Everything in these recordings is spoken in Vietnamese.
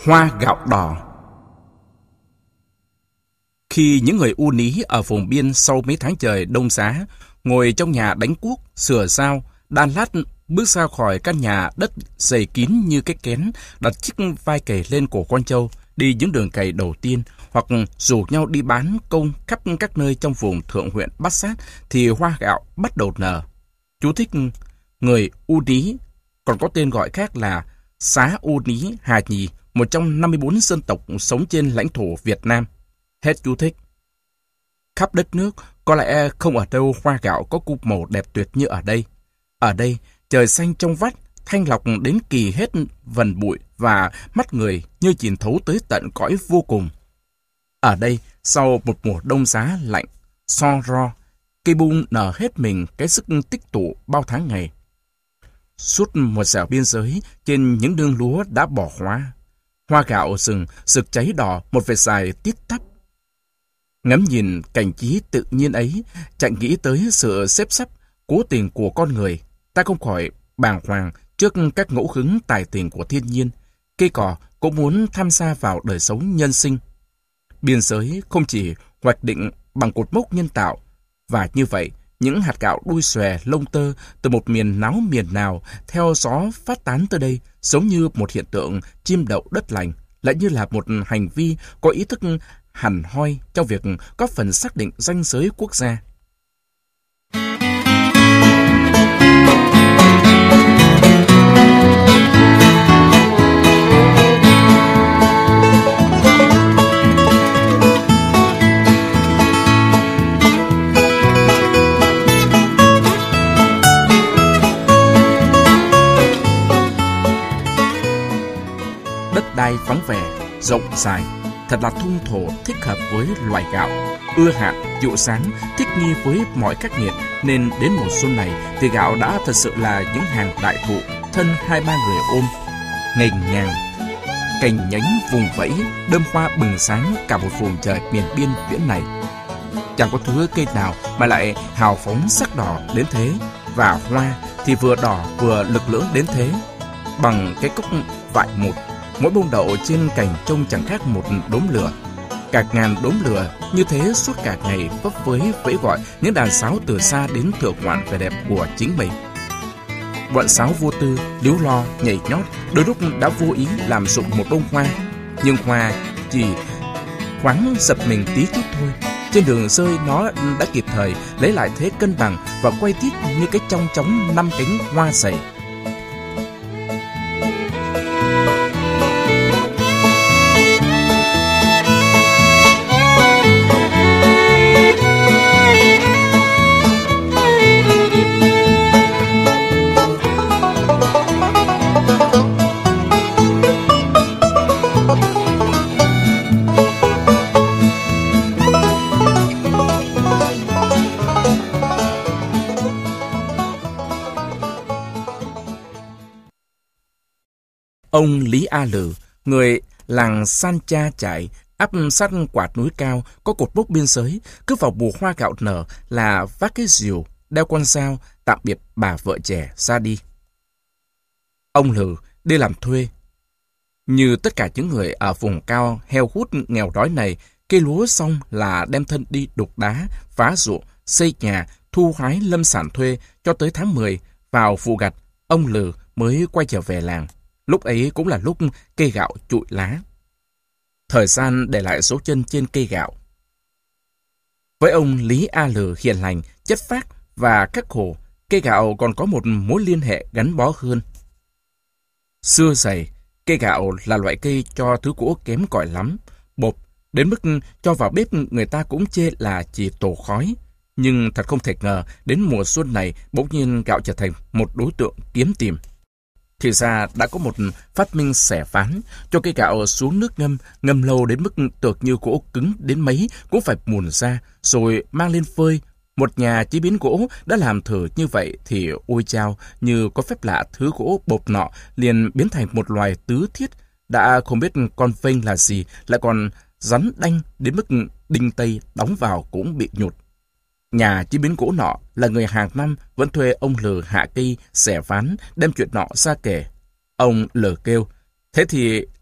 Hoa gạo đỏ. Khi những người U Ní ở vùng biên sau mấy tháng trời đông giá, ngồi trong nhà đánh cuốc, sửa sao, đan lát, bước ra khỏi căn nhà đất dày kín như cái kén, đặt chiếc vai cày lên cổ con trâu, đi những đường cày đầu tiên, hoặc rủ nhau đi bán công khắp các nơi trong vùng thượng huyện Bát Sát, thì hoa gạo bắt đầu nở. Chú thích: người U Ní, còn có tên gọi khác là Xá U Ní Hà Nhì, một trong 54 dân tộc sống trên lãnh thổ Việt Nam. Hết chú thích. Khắp đất nước, có lẽ không ở đâu hoa gạo có cúp màu đẹp tuyệt như ở đây. Ở đây, trời xanh trong vắt, thanh lọc đến kỳ hết vần bụi và mắt người như nhìn thấu tới tận cõi vô cùng. Ở đây, sau một mùa đông giá lạnh, so ro, cây bung nở hết mình cái sức tích tụ bao tháng ngày. Suốt một dẻo biên giới, trên những nương lúa đã bỏ hoa gạo rừng rực cháy đỏ một vệt dài tít tắp. Ngắm nhìn cảnh trí tự nhiên ấy, chẳng nghĩ tới sự xếp sắp, cố tình của con người, ta không khỏi bàng hoàng trước các ngẫu hứng tài tình của thiên nhiên. Cây cỏ cũng muốn tham gia vào đời sống nhân sinh. Biên giới không chỉ hoạch định bằng cột mốc nhân tạo, và như vậy, những hạt gạo đuôi xòe lông tơ từ một miền náo miền nào theo gió phát tán tới đây, giống như một hiện tượng chim đậu đất lành, lại như là một hành vi có ý thức hẳn hoi trong việc góp phần xác định ranh giới quốc gia. Đất đai vắng vẻ, rộng dài, thật là thung thổ thích hợp với loài gạo, ưa hạn, chịu sáng, thích nghi với mọi khắc nghiệt, nên đến mùa xuân này thì gạo đã thật sự là những hàng đại thụ, thân 2-3 người ôm, nghềnh ngang, cành nhánh vùng vẫy, đơm hoa bừng sáng cả một vùng trời miền biên viễn này. Chẳng có thứ cây nào mà lại hào phóng sắc đỏ đến thế, và hoa thì vừa đỏ vừa lực lưỡng đến thế. Bằng cái cốc vại một, mỗi bông đậu trên cành trông chẳng khác một đốm lửa. Cả ngàn đốm lửa như thế suốt cả ngày vấp với vẫy gọi những đàn sáo từ xa đến thưởng ngoạn vẻ đẹp của chính mình. Bọn sáo vô tư, líu lo, nhảy nhót, đôi lúc đã vô ý làm rụng một bông hoa. Nhưng hoa chỉ thoáng giật mình tí chút thôi. Trên đường rơi nó đã kịp thời lấy lại thế cân bằng và quay tít như cái chong chóng 5 cánh hoa dày. Ông Lý A Lử, người làng San Cha Chải, ấp sát quạt núi cao, có cột mốc biên giới, cứ vào mùa hoa gạo nở là vác cái rìu, đeo con dao, tạm biệt bà vợ trẻ ra đi. Ông Lử đi làm thuê. Như tất cả những người ở vùng cao heo hút nghèo đói này, cây lúa xong là đem thân đi đục đá, phá ruộng, xây nhà, thu hái lâm sản thuê cho tới tháng 10, vào vụ gặt, ông Lử mới quay trở về làng. Lúc ấy cũng là lúc cây gạo trụi lá. Thời gian để lại dấu chân trên cây gạo. Với ông Lý A Lử hiền lành, chất phác và khắc khổ, cây gạo còn có một mối liên hệ gắn bó hơn. Xưa dày, cây gạo là loại cây cho thứ gỗ kém cỏi lắm, bột, đến mức cho vào bếp người ta cũng chê là chỉ tổ khói. Nhưng thật không thể ngờ, đến mùa xuân này bỗng nhiên gạo trở thành một đối tượng kiếm tìm. Thì ra đã có một phát minh xẻ ván, cho cây gạo xuống nước ngâm lâu đến mức tược như gỗ cứng đến mấy cũng phải mùn ra, rồi mang lên phơi. Một nhà chế biến gỗ đã làm thử như vậy thì ôi chao, như có phép lạ, thứ gỗ bột nọ liền biến thành một loài tứ thiết, đã không biết con vênh là gì, lại còn rắn đanh đến mức đinh tây đóng vào cũng bị nhụt. Nhà chế biến gỗ nọ là người hàng năm vẫn thuê ông Lử hạ cây xẻ ván, đem chuyện nọ ra kể. Ông Lử kêu, thế thì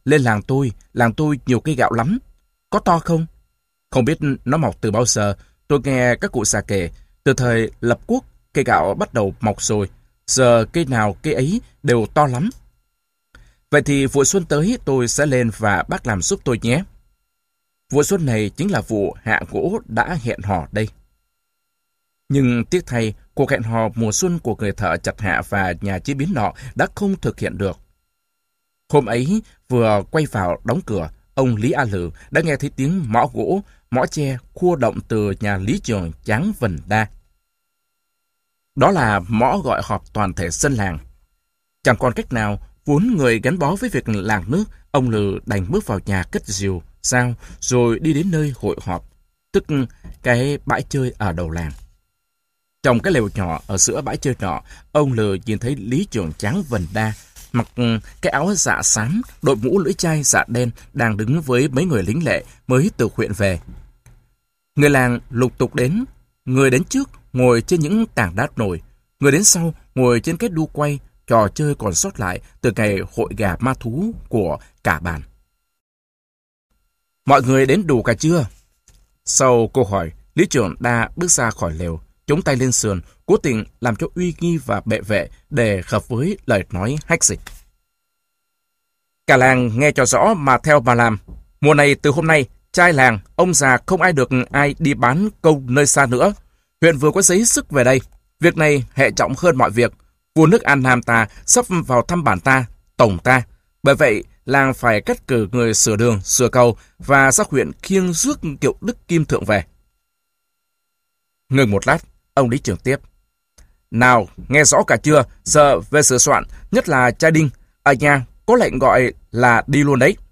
lên làng tôi nhiều cây gạo lắm. Có to không? Không biết nó mọc từ bao giờ, tôi nghe các cụ già kể, từ thời lập quốc, cây gạo bắt đầu mọc rồi, giờ cây nào cây ấy đều to lắm. Vậy thì vụ xuân tới tôi sẽ lên và bác làm giúp tôi nhé. Vụ xuân này chính là vụ hạ gỗ đã hẹn hò đây. Nhưng tiếc thay, cuộc hẹn hò mùa xuân của người thợ chặt hạ và nhà chế biến nọ đã không thực hiện được. Hôm ấy, vừa quay vào đóng cửa, ông Lý A Lử đã nghe thấy tiếng mõ gỗ, mõ tre khua động từ nhà lý trường Tráng Vần Đa. Đó là mõ gọi họp toàn thể dân làng. Chẳng còn cách nào, vốn người gắn bó với việc làng nước, ông Lử đành bước vào nhà cất rìu, dao, rồi đi đến nơi hội họp, tức cái bãi chơi ở đầu làng. Trong cái lều nhỏ ở giữa bãi chơi nọ, ông Lử nhìn thấy lý trưởng Tráng Vần Đa, mặc cái áo dạ xám, đội mũ lưỡi chai dạ đen, đang đứng với mấy người lính lệ mới từ huyện về. Người làng lục tục đến, người đến trước ngồi trên những tảng đá nổi, người đến sau ngồi trên cái đu quay, trò chơi còn sót lại từ ngày hội gà ma thú của cả bản. Mọi người đến đủ cả chưa? Sau câu hỏi, lý trưởng Đa bước ra khỏi lều, chống tay lên sườn, cố tình làm cho uy nghi và bệ vệ để hợp với lời nói hách dịch. Cả làng nghe cho rõ mà theo mà làm. Mùa này từ hôm nay, trai làng, ông già không ai được ai đi bán câu nơi xa nữa. Huyện vừa có giấy sức về đây. Việc này hệ trọng hơn mọi việc. Vua nước An Nam ta sắp vào thăm bản ta, tổng ta. Bởi vậy, làng phải cắt cử người sửa đường, sửa cầu và ra huyện khiêng rước kiệu Đức Kim Thượng về. Ngừng một lát, ông lý trưởng tiếp. Nào, nghe rõ cả chưa? Giờ về sửa soạn, nhất là trai Đinh. Ở nhà có lệnh gọi là đi luôn đấy.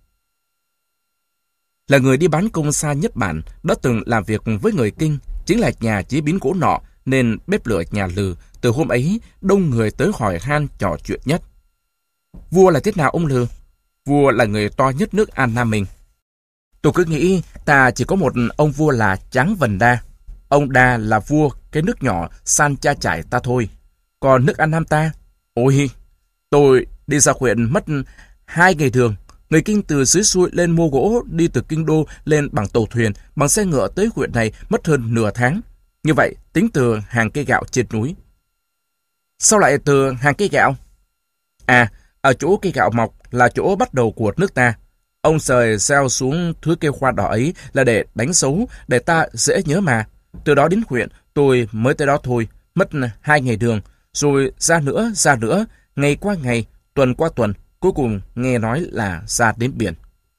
Là người đi bán công xa nhất bản, đã từng làm việc với người Kinh, chính là nhà chế biến gỗ nọ, nên bếp lửa nhà Lừ từ hôm ấy đông người tới hỏi han trò chuyện nhất. Vua là thế nào ông Lừ? Vua là người to nhất nước An Nam mình. Tôi cứ nghĩ ta chỉ có một ông vua là Tráng Vần Đa. Ông Đa là vua cái nước nhỏ San Cha Trải ta thôi. Còn nước An Nam ta, ôi, tôi đi ra huyện mất 2 ngày đường. Người Kinh từ dưới xuôi lên mua gỗ, đi từ Kinh Đô lên bằng tàu thuyền, bằng xe ngựa tới huyện này mất hơn nửa tháng. Như vậy, tính từ hàng cây gạo trên núi. Sao lại từ hàng cây gạo? À, ở chỗ cây gạo mọc là chỗ bắt đầu của nước ta. Ông sời gieo xuống thứ cây hoa đỏ ấy là để đánh dấu, để ta dễ nhớ mà. Từ đó đến huyện, tôi mới tới đó thôi, mất 2 ngày đường, rồi ra nữa, ngày qua ngày, tuần qua tuần, cuối cùng nghe nói là ra đến biển.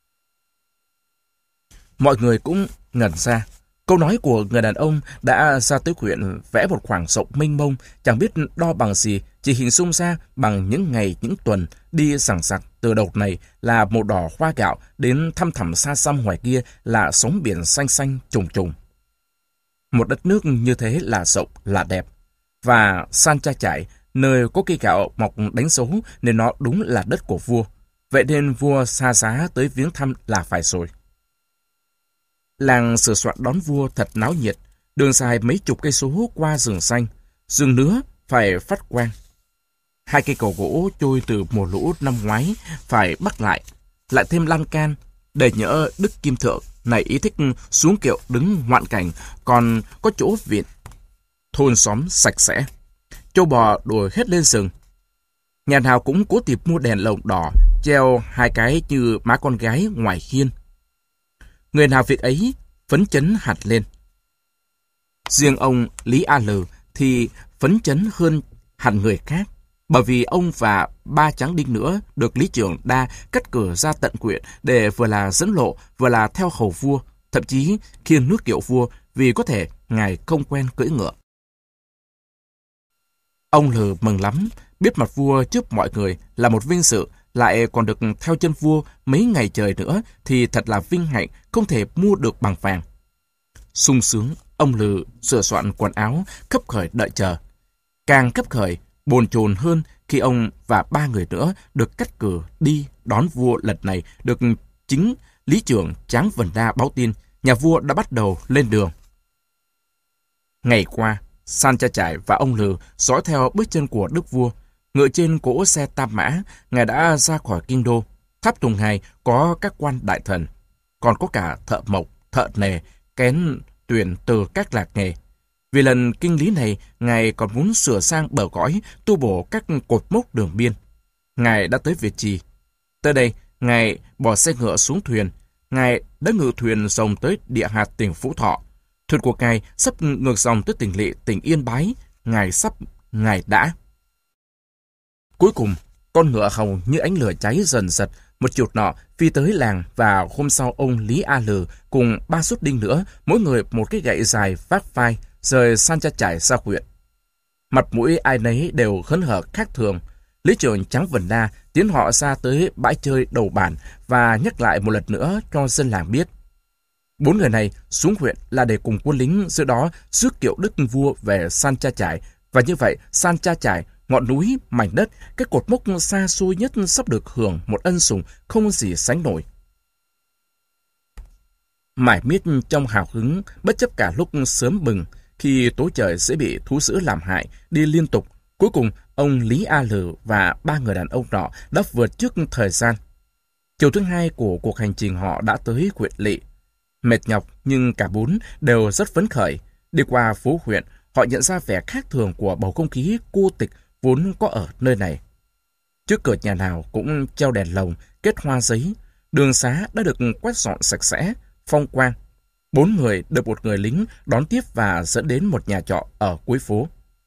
Mọi người cũng ngẩn ra. Câu nói của người đàn ông đã ra tới huyện vẽ một khoảng rộng mênh mông, chẳng biết đo bằng gì, chỉ hình dung ra bằng những ngày, những tuần, đi sằng sặc từ đầu này là màu đỏ hoa gạo, đến thăm thẳm xa xăm ngoài kia là sóng biển xanh xanh trùng trùng. Một đất nước như thế là rộng, là đẹp. Và San Cha Trải, nơi có cây gạo mọc đánh dấu nên nó đúng là đất của vua. Vậy nên vua xa giá tới viếng thăm là phải rồi. Làng sửa soạn đón vua thật náo nhiệt, đường dài mấy chục cây số qua rừng xanh, rừng nứa phải phát quang. 2 cây cầu gỗ trôi từ mùa lũ năm ngoái phải bắt lại thêm lan can để nhỡ Đức Kim Thượng này ý thích xuống kiệu đứng ngoạn cảnh, còn có chỗ viện. Thôn xóm sạch sẽ, trâu bò đuổi hết lên rừng. Nhà nào cũng cố tìm mua đèn lồng đỏ, treo 2 cái như má con gái ngoài hiên. Người nào việc ấy phấn chấn hẳn lên. Riêng ông Lý A Lừ thì phấn chấn hơn hẳn người khác, bởi vì ông và 3 tráng đinh nữa được lý trưởng Đa cắt cử ra tận huyện để vừa là dẫn lộ, vừa là theo hầu vua, thậm chí khiêng nước kiệu vua vì có thể ngài không quen cưỡi ngựa. Ông Lừ mừng lắm, biết mặt vua trước mọi người là một vinh dự, lại còn được theo chân vua mấy ngày trời nữa thì thật là vinh hạnh không thể mua được bằng vàng. Sung sướng, ông Lừ sửa soạn quần áo, khấp khởi đợi chờ. Càng khấp khởi, bồn chồn hơn khi ông và 3 người nữa được cắt cử đi đón vua lần này được chính lý trưởng Tráng Vần Đa báo tin nhà vua đã bắt đầu lên đường. Ngày qua, San Cha Trải và ông Lừ dõi theo bước chân của đức vua. Ngựa trên cỗ xe tam mã, ngài đã ra khỏi kinh đô. Tháp Tùng 2 có các quan đại thần, còn có cả thợ mộc, thợ nề, kén tuyển từ các lạc nghề. Vì lần kinh lý này, Ngài còn muốn sửa sang bờ cõi, tu bổ các cột mốc đường biên. Ngài đã tới Việt Trì. Tới đây, Ngài bỏ xe ngựa xuống thuyền. Ngài đã ngự thuyền rồng tới địa hạt tỉnh Phú Thọ. Thuyền của Ngài sắp ngược dòng tới tỉnh Lỵ, tỉnh Yên Bái. Ngài đã. Cuối cùng, con ngựa hồng như ánh lửa cháy dần dật, một chuột nọ phi tới làng, và hôm sau ông Lý A Lừ cùng 3 sút đinh nữa, mỗi người một cái gậy dài vác vai, rời San Cha Trải ra huyện. Mặt mũi ai nấy đều hớn hở khác thường. Lý trưởng Tráng Vân Đa tiến họ ra tới bãi chơi đầu bản và nhắc lại một lần nữa cho dân làng biết. 4 người này xuống huyện là để cùng quân lính giữa đó rước kiệu đức vua về San Cha Trải, và như vậy San Cha Trải, ngọn núi, mảnh đất, cái cột mốc xa xôi nhất sắp được hưởng một ân sủng không gì sánh nổi. Mải miết trong hào hứng, bất chấp cả lúc sớm bừng, khi tối trời sẽ bị thú dữ làm hại, đi liên tục, cuối cùng ông Lý A Lừ và 3 người đàn ông nọ đã vượt trước thời gian. Chiều thứ 2 của cuộc hành trình họ đã tới huyện Lỵ. Mệt nhọc nhưng cả 4 đều rất phấn khởi. Đi qua phố huyện, họ nhận ra vẻ khác thường của bầu không khí cô tịch vốn có ở nơi này. Trước cửa nhà nào cũng treo đèn lồng, kết hoa giấy. Đường xá đã được quét dọn sạch sẽ, phong quang. 4 người được một người lính đón tiếp và dẫn đến một nhà trọ ở cuối phố.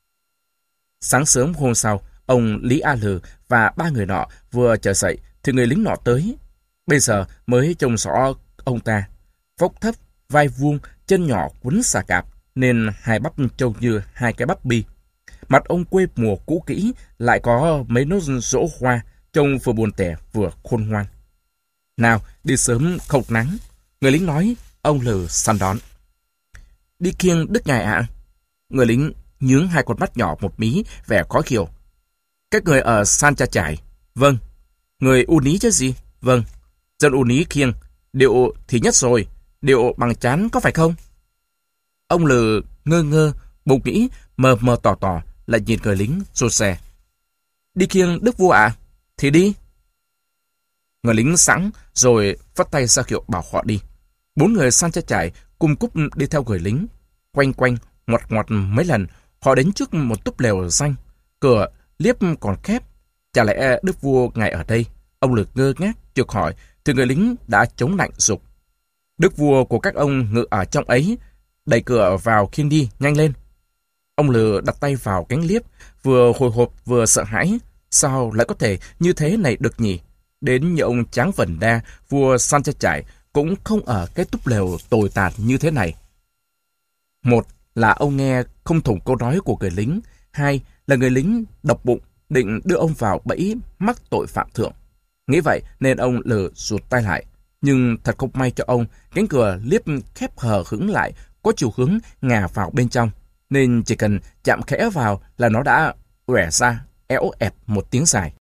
Sáng sớm hôm sau, ông Lý A Lừ và 3 người nọ vừa trở dậy thì người lính nọ tới. Bây giờ mới trông rõ ông ta. Vóc thấp, vai vuông, chân nhỏ quấn xà cạp, nên hai bắp trông như hai cái bắp bi. Mặt ông quê mùa cũ kỹ, lại có mấy nốt rỗ hoa, trông vừa buồn tẻ vừa khôn ngoan. Nào, đi sớm không nắng. Người lính nói, ông Lừ săn đón. Đi kiêng đức ngài ạ. Người lính nhướng hai con mắt nhỏ một mí, vẻ khó hiểu. Các người ở San Cha Trải? Vâng. Người U Ní chứ gì? Vâng. Dân U Ní kiêng, điệu thì nhất rồi, điệu bằng chán có phải không? Ông Lừ ngơ ngơ, bụng nghĩ, mờ mờ tỏ tỏ, lại nhìn người lính rụt rè. Đi kiêng đức vua ạ? Thì đi. Người lính sẵn rồi vắt tay ra hiệu bảo họ đi. 4 người San Cha Trải cung cúp đi theo người lính. Quanh quanh, ngoặt ngoặt mấy lần, họ đến trước một túp lều xanh. Cửa liếp còn khép. Chả lẽ đức vua ngài ở đây? Ông Lừ ngơ ngác chợt hỏi, thì người lính đã chống lạnh giục. Đức vua của các ông ngự ở trong ấy. Đẩy cửa vào khiêng đi, nhanh lên. Ông Lừ đặt tay vào cánh liếp, vừa hồi hộp vừa sợ hãi. Sao lại có thể như thế này được nhỉ? Đến như ông Tráng Vân Đa, vua San Cha Trải, cũng không ở cái túp lều tồi tàn như thế này. Một là ông nghe không thủng câu nói của người lính. 2 là người lính độc bụng định đưa ông vào bẫy mắc tội phạm thượng. Nghĩ vậy nên ông Lừ rụt tay lại. Nhưng thật không may cho ông, cánh cửa liếp khép hờ hững lại, có chiều hướng ngả vào bên trong. Nên chỉ cần chạm khẽ vào là nó đã uể ra, éo ẹp một tiếng dài.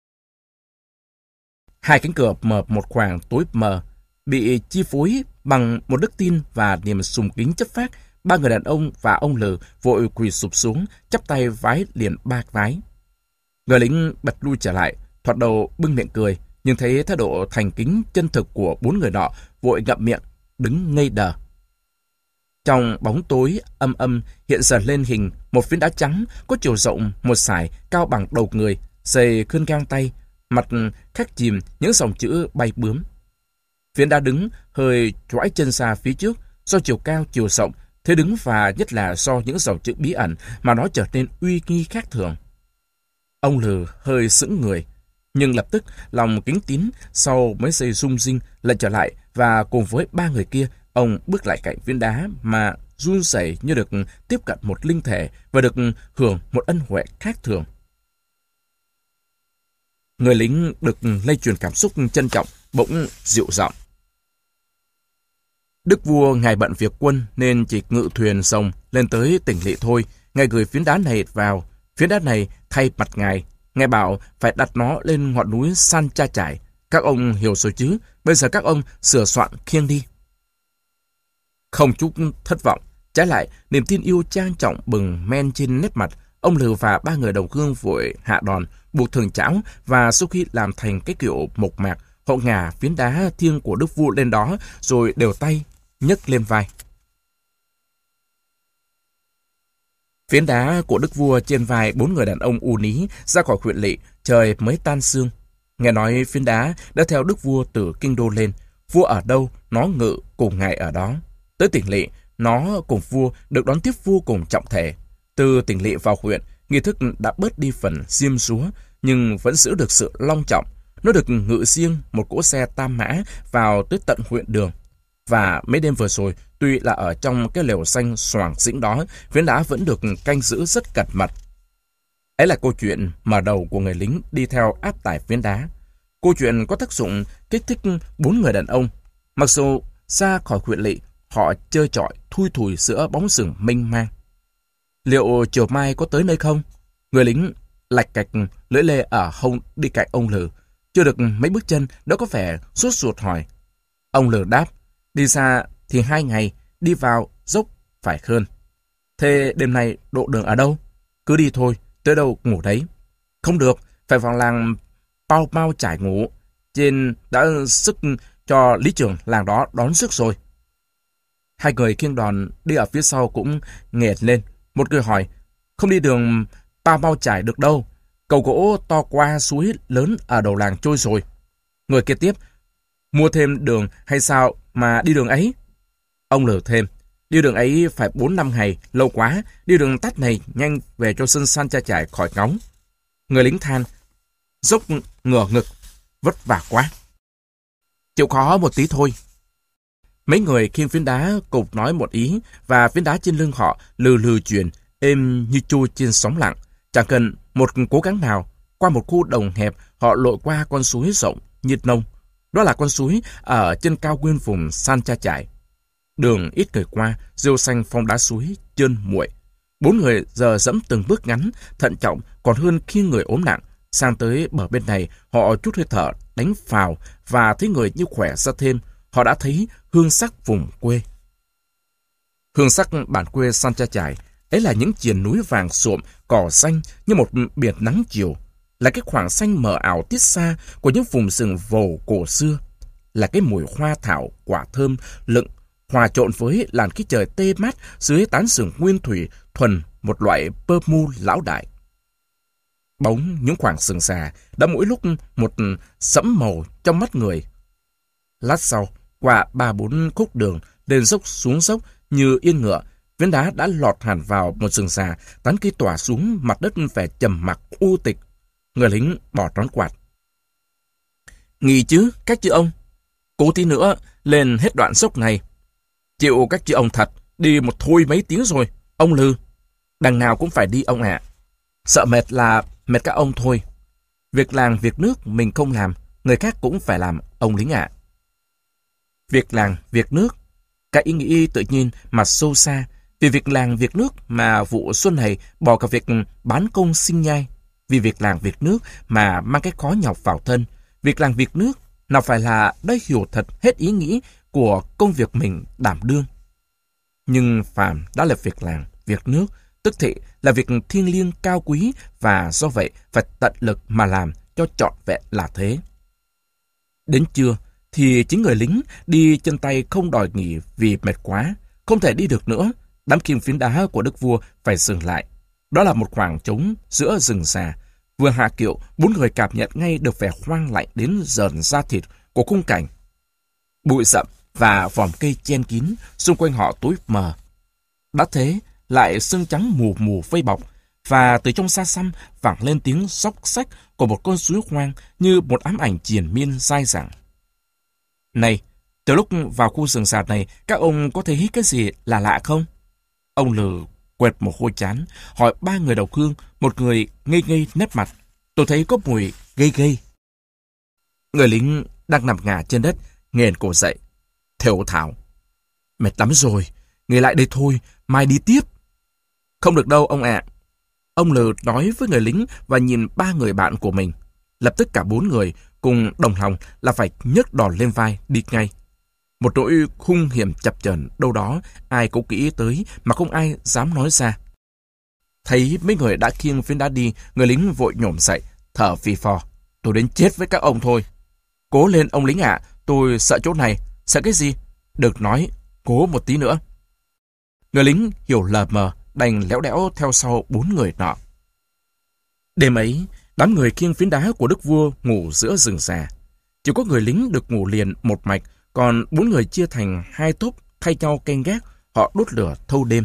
Hai cánh cửa mở một khoảng tối mờ, bị chi phối bằng một đức tin và niềm sùng kính chất phác. 3 người đàn ông và ông Lừ vội quỳ sụp xuống, chắp tay vái liền 3 vái. Người lính bật lui trở lại, thoạt đầu bưng miệng cười, nhưng thấy thái độ thành kính chân thực của 4 người nọ, vội ngậm miệng, đứng ngây đờ. Trong bóng tối âm âm hiện dần lên hình một phiến đá trắng có chiều rộng một sải, cao bằng đầu người, dày khươn gang tay, mặt khắc chìm những dòng chữ bay bướm. Phiến đá đứng hơi choãi chân ra phía trước, do chiều cao chiều rộng, thế đứng và nhất là do những dòng chữ bí ẩn mà nó trở nên uy nghi khác thường. Ông Lừ hơi sững người, nhưng lập tức lòng kính tín sau mấy giây rung rinh lại trở lại, và cùng với 3 người kia, ông bước lại cạnh viên đá mà run rẩy như được tiếp cận một linh thể và được hưởng một ân huệ khác thường. Người lính được lây truyền cảm xúc trân trọng, bỗng dịu giọng. Đức vua ngài bận việc quân nên chỉ ngự thuyền rồng lên tới tỉnh Lỵ thôi. Ngài gửi phiến đá này vào. Phiến đá này thay mặt ngài. Ngài bảo phải đặt nó lên ngọn núi San Cha Trải. Các ông hiểu rồi chứ? Bây giờ các ông sửa soạn khiêng đi. Không chút thất vọng, trái lại niềm tin yêu trang trọng bừng men trên nét mặt. Ông Lừ và 3 người đồng hương vội hạ đòn, buộc thường chảo, và sau khi làm thành cái kiểu mộc mạc, Họ ngả phiến đá thiêng của đức vua lên đó, rồi đều tay nhấc lên vai. Phiến đá của đức vua trên vai 4 người đàn ông U Ní ra khỏi huyện lỵ, trời mới tan sương. Nghe nói phiến đá đã theo đức vua từ kinh đô lên, vua ở đâu, nó ngự cùng ngài ở đó. Tới tỉnh lỵ, nó cùng vua được đón tiếp vô cùng trọng thể. Từ tỉnh lỵ vào huyện, nghi thức đã bớt đi phần diêm dúa, nhưng vẫn giữ được sự long trọng. Nó được ngự riêng một cỗ xe tam mã vào tới tận huyện đường. Và mấy đêm vừa rồi, tuy là ở trong cái lều xanh xoàng dĩnh đó, phiến đá vẫn được canh giữ rất cẩn mật. Ấy là câu chuyện mở đầu của người lính đi theo áp tải phiến đá. Câu chuyện có tác dụng kích thích 4 người đàn ông. Mặc dù ra khỏi huyện lỵ, họ chơi chọi thui thủi giữa bóng rừng mênh mang. Liệu chiều mai có tới nơi không? Người lính lạch cạch lưỡi lê ở hông đi cạnh ông Lừ. Chưa được mấy bước chân đã có vẻ sốt ruột hỏi. Ông Lừ đáp, đi xa thì 2 ngày, đi vào dốc phải hơn. Thế đêm nay độ đường ở đâu? Cứ đi thôi, tới đâu ngủ đấy. Không được, phải vào làng Pao Mau trải ngủ. Trên đã sức cho lý trưởng làng đó đón sức rồi. 2 người khiêng đòn đi ở phía sau cũng nghẹt lên. Một người hỏi, không đi đường Pao Mau trải được đâu. Cầu gỗ to qua suối lớn ở đầu làng trôi rồi. Người kia tiếp, mua thêm đường hay sao mà đi đường ấy? Ông lừa thêm, đi đường ấy phải 4-5 ngày, lâu quá, đi đường tắt này nhanh về cho sân san cha trải khỏi ngóng. Người lính than, dốc ngửa ngực, vất vả quá. Chịu khó một tí thôi. Mấy người khiêng phiến đá cùng nói một ý, và phiến đá trên lưng họ lừ lừ chuyển, êm như trôi trên sóng lặng. Chẳng cần một cố gắng nào, qua một khu đồng hẹp, họ lội qua con suối rộng như nông. Đó là con suối ở trên cao nguyên vùng San Cha Trải. Đường ít người qua, rêu xanh phong đá suối, trơn muội. 4 người giờ dẫm từng bước ngắn, thận trọng còn hơn khi người ốm nặng. Sang tới bờ bên này, họ chút hơi thở, đánh phào và thấy người như khỏe ra thêm. Họ đã thấy hương sắc vùng quê. Hương sắc bản quê San Cha Trải, ấy là những triền núi vàng suộm, cỏ xanh như một biển nắng chiều. Là cái khoảng xanh mờ ảo tiết xa của những vùng rừng vồ cổ xưa. Là cái mùi hoa thảo, quả thơm, lựng, hòa trộn với làn khí trời tê mát dưới tán rừng nguyên thủy thuần một loại pơ mu lão đại. Bóng những khoảng sừng già đã mỗi lúc một sẫm màu trong mắt người. Lát sau, qua 3-4 khúc đường, lên dốc xuống dốc như yên ngựa, phiến đá đã lọt hẳn vào một rừng già, tán cây tỏa xuống mặt đất vẻ trầm mặc u tịch. Người lính bỏ nón quạt. Nghỉ chứ, các chị ông. Cố tí nữa, lên hết đoạn dốc này. Chịu các chị ông thật, đi một thôi mấy tiếng rồi. Ông Lư, đằng nào cũng phải đi ông ạ. Sợ mệt là mệt các ông thôi. Việc làng việc nước mình không làm, người khác cũng phải làm, ông lính ạ. Việc làng việc nước, cái ý nghĩ tự nhiên mà sâu xa. Vì việc làng việc nước mà vụ xuân này bỏ cả việc bán công sinh nhai. Vì việc làng việc nước mà mang cái khó nhọc vào thân. Việc làng việc nước nào phải là đã hiểu thật hết ý nghĩ của công việc mình đảm đương. Nhưng phàm đã là việc làng, việc nước, tức thị là việc thiêng liêng cao quý, và do vậy phải tận lực mà làm cho trọn vẹn là thế. Đến trưa thì chính người lính đi chân tay không đòi nghỉ vì mệt quá, không thể đi được nữa. Đám khiêng phiến đá của đức vua phải dừng lại. Đó là một khoảng trống giữa rừng già. Vừa hạ kiệu, 4 người cảm nhận ngay được vẻ hoang lạnh đến rợn da thịt của khung cảnh. Bụi rậm và vòm cây chen kín, xung quanh họ tối mờ. Đã thế, lại sương trắng mù mù vây bọc, và từ trong xa xăm vẳng lên tiếng xóc xách của một con suối hoang như một ám ảnh triền miên dai dẳng. Này, từ lúc vào khu rừng già này, các ông có thấy hít cái gì lạ lạ không? Ông Lừ quệt một hôi chán, hỏi 3 người đầu hương, một người ngây ngây nét mặt. Tôi thấy có mùi gây gây. Người lính đang nằm ngả trên đất, nghền cổ dậy. Thều thảo. Mệt lắm rồi, nghỉ lại đây thôi, mai đi tiếp. Không được đâu ông ạ. Ông Lừ nói với người lính và nhìn 3 người bạn của mình. Lập tức cả 4 người cùng đồng lòng là phải nhấc đòn lên vai đi ngay. Một nỗi hung hiểm chập chờn đâu đó ai cũng nghĩ tới mà không ai dám nói ra. Thấy mấy người đã khiêng phiến đá đi, người lính vội nhổm dậy, thở phì phò. Tôi đến chết với các ông thôi. Cố lên ông lính ạ, tôi sợ chỗ này. Sợ cái gì? Được nói, cố một tí nữa. Người lính hiểu lờ mờ, đành léo đẽo theo sau 4 người nọ. Đêm ấy, đám người khiêng phiến đá của đức vua ngủ giữa rừng già. Chỉ có người lính được ngủ liền một mạch, còn 4 người chia thành 2 tốp thay nhau canh gác, họ đốt lửa thâu đêm.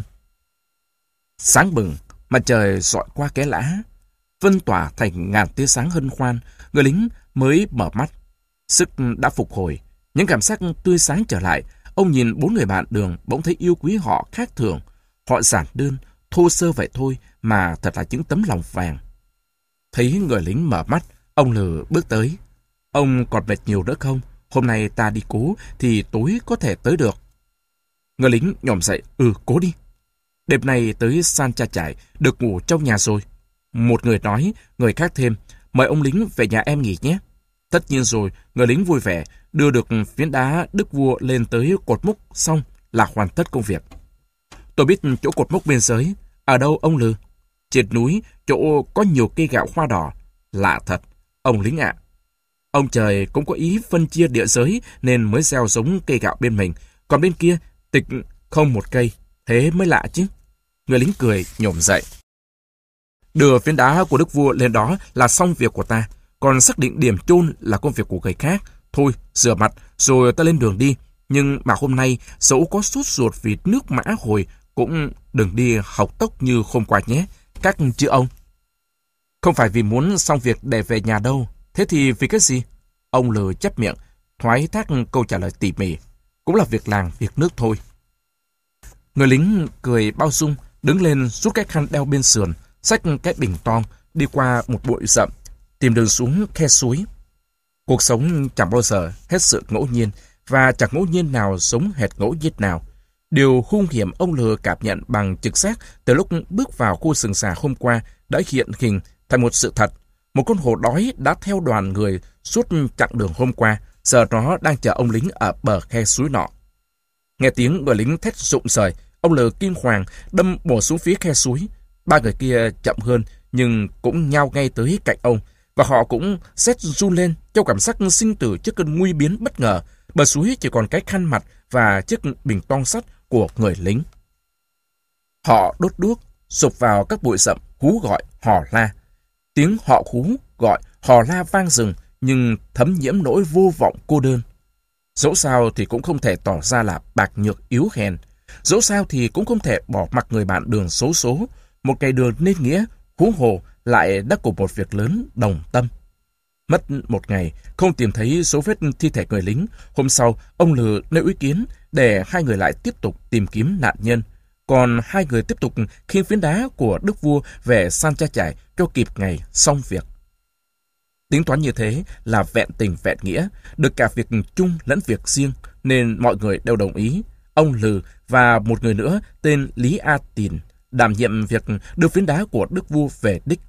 Sáng bừng, mặt trời rọi qua cái lã, vân tỏa thành ngàn tia sáng hân hoan, người lính mới mở mắt. Sức đã phục hồi, những cảm giác tươi sáng trở lại. Ông nhìn 4 người bạn đường bỗng thấy yêu quý họ khác thường. Họ giản đơn, thô sơ vậy thôi mà thật là những tấm lòng vàng. Thấy người lính mở mắt, ông Lừ bước tới. Ông còn mệt nhiều nữa không? Hôm nay ta đi cố thì tối có thể tới được. Người lính nhổm dậy, cố đi. Đêm nay tới San Cha Trải, được ngủ trong nhà rồi. Một người nói, người khác thêm, mời ông lính về nhà em nghỉ nhé. Tất nhiên rồi, người lính vui vẻ, đưa được phiến đá đức vua lên tới cột mốc xong là hoàn tất công việc. Tôi biết chỗ cột mốc biên giới. Ở đâu ông Lừ? Trên núi, chỗ có nhiều cây gạo hoa đỏ. Lạ thật, ông lính ạ. Ông trời cũng có ý phân chia địa giới nên mới gieo giống cây gạo bên mình. Còn bên kia, tịch không một cây. Thế mới lạ chứ. Người lính cười nhổm dậy. Đưa phiến đá của đức vua lên đó là xong việc của ta. Còn xác định điểm chôn là công việc của người khác. Thôi, rửa mặt rồi ta lên đường đi. Nhưng mà hôm nay, dẫu có sốt ruột vì nước mã hồi, cũng đừng đi học tốc như hôm qua nhé. Các chữ ông. Không phải vì muốn xong việc để về nhà đâu. Thế thì vì cái gì? Ông Lừ chép miệng, thoái thác câu trả lời tỉ mỉ. Cũng là việc làng, việc nước thôi. Người lính cười bao dung, đứng lên rút cái khăn đeo bên sườn, xách cái bình toang, đi qua một bụi rậm, tìm đường xuống khe suối. Cuộc sống chẳng bao giờ hết sự ngẫu nhiên, và chẳng ngẫu nhiên nào giống hệt ngẫu nhiên nào. Điều hung hiểm ông Lừ cảm nhận bằng trực giác từ lúc bước vào khu rừng già hôm qua đã hiện hình thành một sự thật. Một con hổ đói đã theo đoàn người suốt chặng đường hôm qua, giờ nó đang chờ ông lính ở bờ khe suối nọ. Nghe tiếng người lính thét rụng rời, ông Lừ kinh hoàng đâm bổ xuống phía khe suối. 3 người kia chậm hơn nhưng cũng nhao ngay tới cạnh ông, và họ cũng rét run lên trong cảm giác sinh tử trước cơn nguy biến bất ngờ. Bờ suối chỉ còn cái khăn mặt và chiếc bình toang sắt của người lính. Họ đốt đuốc, sụp vào các bụi rậm, hú gọi, hò la. Tiếng họ hú gọi, hò la vang rừng, nhưng thấm nhiễm nỗi vô vọng cô đơn. Dẫu sao thì cũng không thể tỏ ra là bạc nhược yếu hèn. Dẫu sao thì cũng không thể bỏ mặc người bạn đường xấu số, một cây đường nên nghĩa, huống hồ lại đã cùng một việc lớn đồng tâm. Mất một ngày, không tìm thấy dấu vết thi thể người lính. Hôm sau, ông Lừ nêu ý kiến để 2 người lại tiếp tục tìm kiếm nạn nhân. Còn 2 người tiếp tục khiêng phiến đá của đức vua về San Cha Trải cho kịp ngày xong việc. Tính toán như thế là vẹn tình vẹn nghĩa, được cả việc chung lẫn việc riêng, nên mọi người đều đồng ý. Ông Lừ và một người nữa tên Lý A Tìn đảm nhiệm việc đưa phiến đá của đức vua về đích.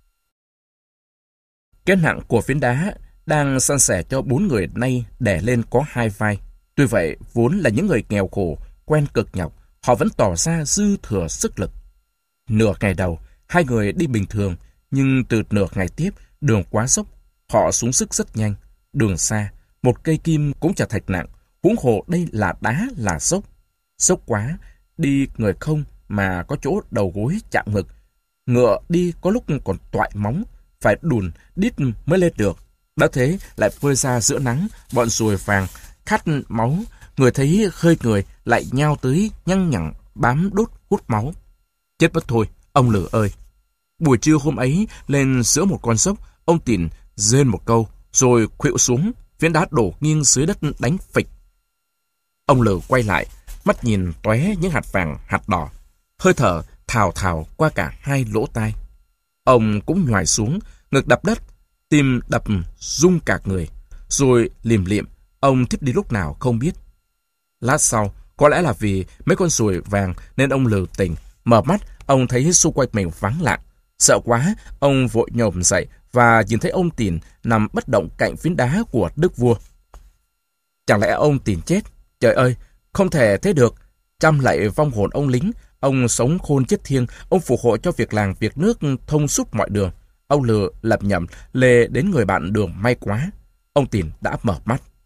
Cái nặng của phiến đá đang san sẻ cho 4 người nay đè lên có 2 vai. Tuy vậy, vốn là những người nghèo khổ, quen cực nhọc, họ vẫn tỏ ra dư thừa sức lực. Nửa ngày đầu, 2 người đi bình thường, nhưng từ nửa ngày tiếp, đường quá dốc, họ xuống sức rất nhanh. Đường xa, một cây kim cũng chả thạch nặng, huống hồ đây là đá là dốc. Dốc quá, đi người không mà có chỗ đầu gối chạm ngực. Ngựa đi có lúc còn toại móng, phải đùn đít mới lên được. Đã thế lại phơi ra giữa nắng, bọn ruồi vàng khát máu, người thấy khơi người lại nhao tới nhăn nhẳng bám đốt hút máu. Chết mất thôi, ông Lừ ơi. Buổi trưa hôm ấy, lên giữa một con dốc, ông Tìn rên một câu, rồi khuỵu xuống, phiến đá đổ nghiêng dưới đất đánh phịch. Ông Lừ quay lại, mắt nhìn tóe những hạt vàng, hạt đỏ, hơi thở thào thào qua cả 2 lỗ tai. Ông cũng nhoài xuống, ngực đập đất, tim đập rung cả người, rồi liềm liệm, ông thiếp đi lúc nào không biết. Lát sau, có lẽ là vì mấy con ruồi vàng nên ông Lừ tỉnh, mở mắt, ông thấy xung quanh mình vắng lặng. Sợ quá, ông vội nhổm dậy và nhìn thấy ông Tìn nằm bất động cạnh phiến đá của đức vua. Chẳng lẽ ông Tìn chết? Trời ơi, không thể thế được. Chăm lại vong hồn ông lính, ông sống khôn chết thiêng, ông phù hộ cho việc làng việc nước thông suốt mọi đường. Ông Lừ lẩm nhẩm lề đến người bạn đường may quá. Ông Tìn đã mở mắt.